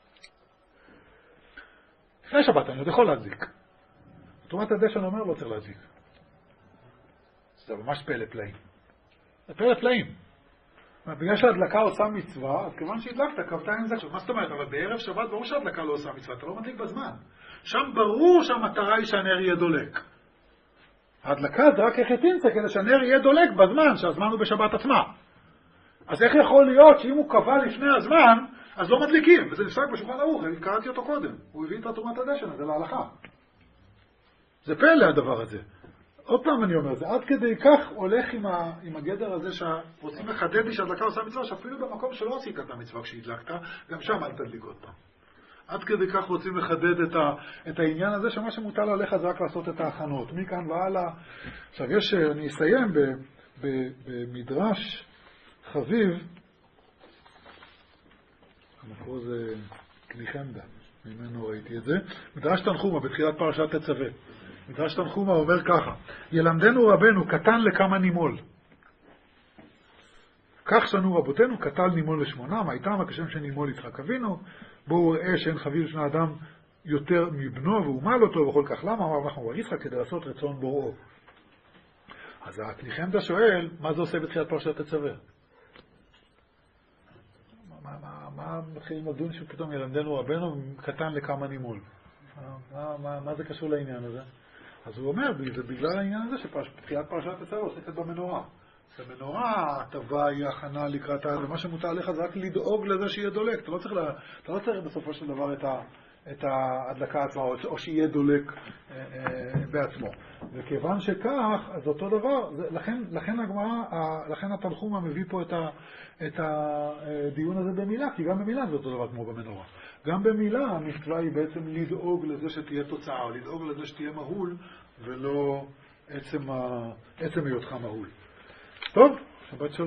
לפני שבת אני עוד יכול להדליק. תרומת הדשן אומר לא צריך להדליק. זה ממש פלא פלאים. זה פלא פלאים. בגלל שההדלקה עושה מצווה, אז כיוון שהדלקת, קבתה אין זק. מה זאת אומרת? אבל בערב שבת ברור שההדלקה לא עושה מצווה, אתה לא מדליק בזמן. שם ברור שהמטרה היא שהנר יהיה דולק. ההדלקה זה רק החטינצה, כדי שהנר יהיה דולק בזמן, שהזמן הוא בשבת עצמה. אז איך יכול להיות שאם הוא קבע לפני הזמן, אז לא מדליקים? וזה נפסק בשולחן ערוך, קראתי אותו קודם. הוא הביא את תרומת הדשן הזה להלכה. זה פלא הדבר הזה. עוד פעם אני אומר, זה עד כדי כך הולך עם הגדר הזה שרוצים לחדד לי שהדלקה עושה מצווה, שאפילו במקום שלא עשית את המצווה כשהדלקת, גם שם אל תדליק עוד פעם. עד כדי כך רוצים לחדד את העניין הזה, שמה שמוטל עליך זה רק לעשות את ההכנות. מכאן והלאה. עכשיו אני אסיים במדרש חביב, המקור זה קליחנדה, ממנו ראיתי את זה, מדרש תנחומה בתחילת פרשת תצווה. מדרש תנחומה אומר ככה, ילמדנו רבנו קטן לכמה נימול. כך שנו רבותינו, קטל נימול ושמונה, מה איתם כשם שנימול יצחק אבינו, בואו ראה שאין חביב לשני אדם יותר מבנו והוא מעל אותו וכל כך למה, אמר אנחנו יצחק כדי לעשות רצון בוראו. אז הקליחנדה שואל, מה זה עושה בתחילת פרשת תצווה? מה מתחילים לדון שפתאום ילמדנו רבנו קטן לכמה נימול? מה זה קשור לעניין הזה? אז הוא אומר, זה בגלל העניין הזה שבתחילת פרשת תצווה עוסקת במנורה. במנורה, הטבה היא הכנה לקראת, ומה שמותר עליך זה רק לדאוג לזה שיהיה דולק. אתה לא צריך בסופו של דבר את ההדלקה עצמה, או שיהיה דולק בעצמו. וכיוון שכך, אז אותו דבר, לכן הגמרא, לכן התנחומה מביא פה את הדיון הזה במילה, כי גם במילה זה אותו דבר כמו במנורה. גם במילה המצווה היא בעצם לדאוג לזה שתהיה תוצאה, או לדאוג לזה שתהיה מהול, ולא עצם היותך מהול. טוב, שבת שלום.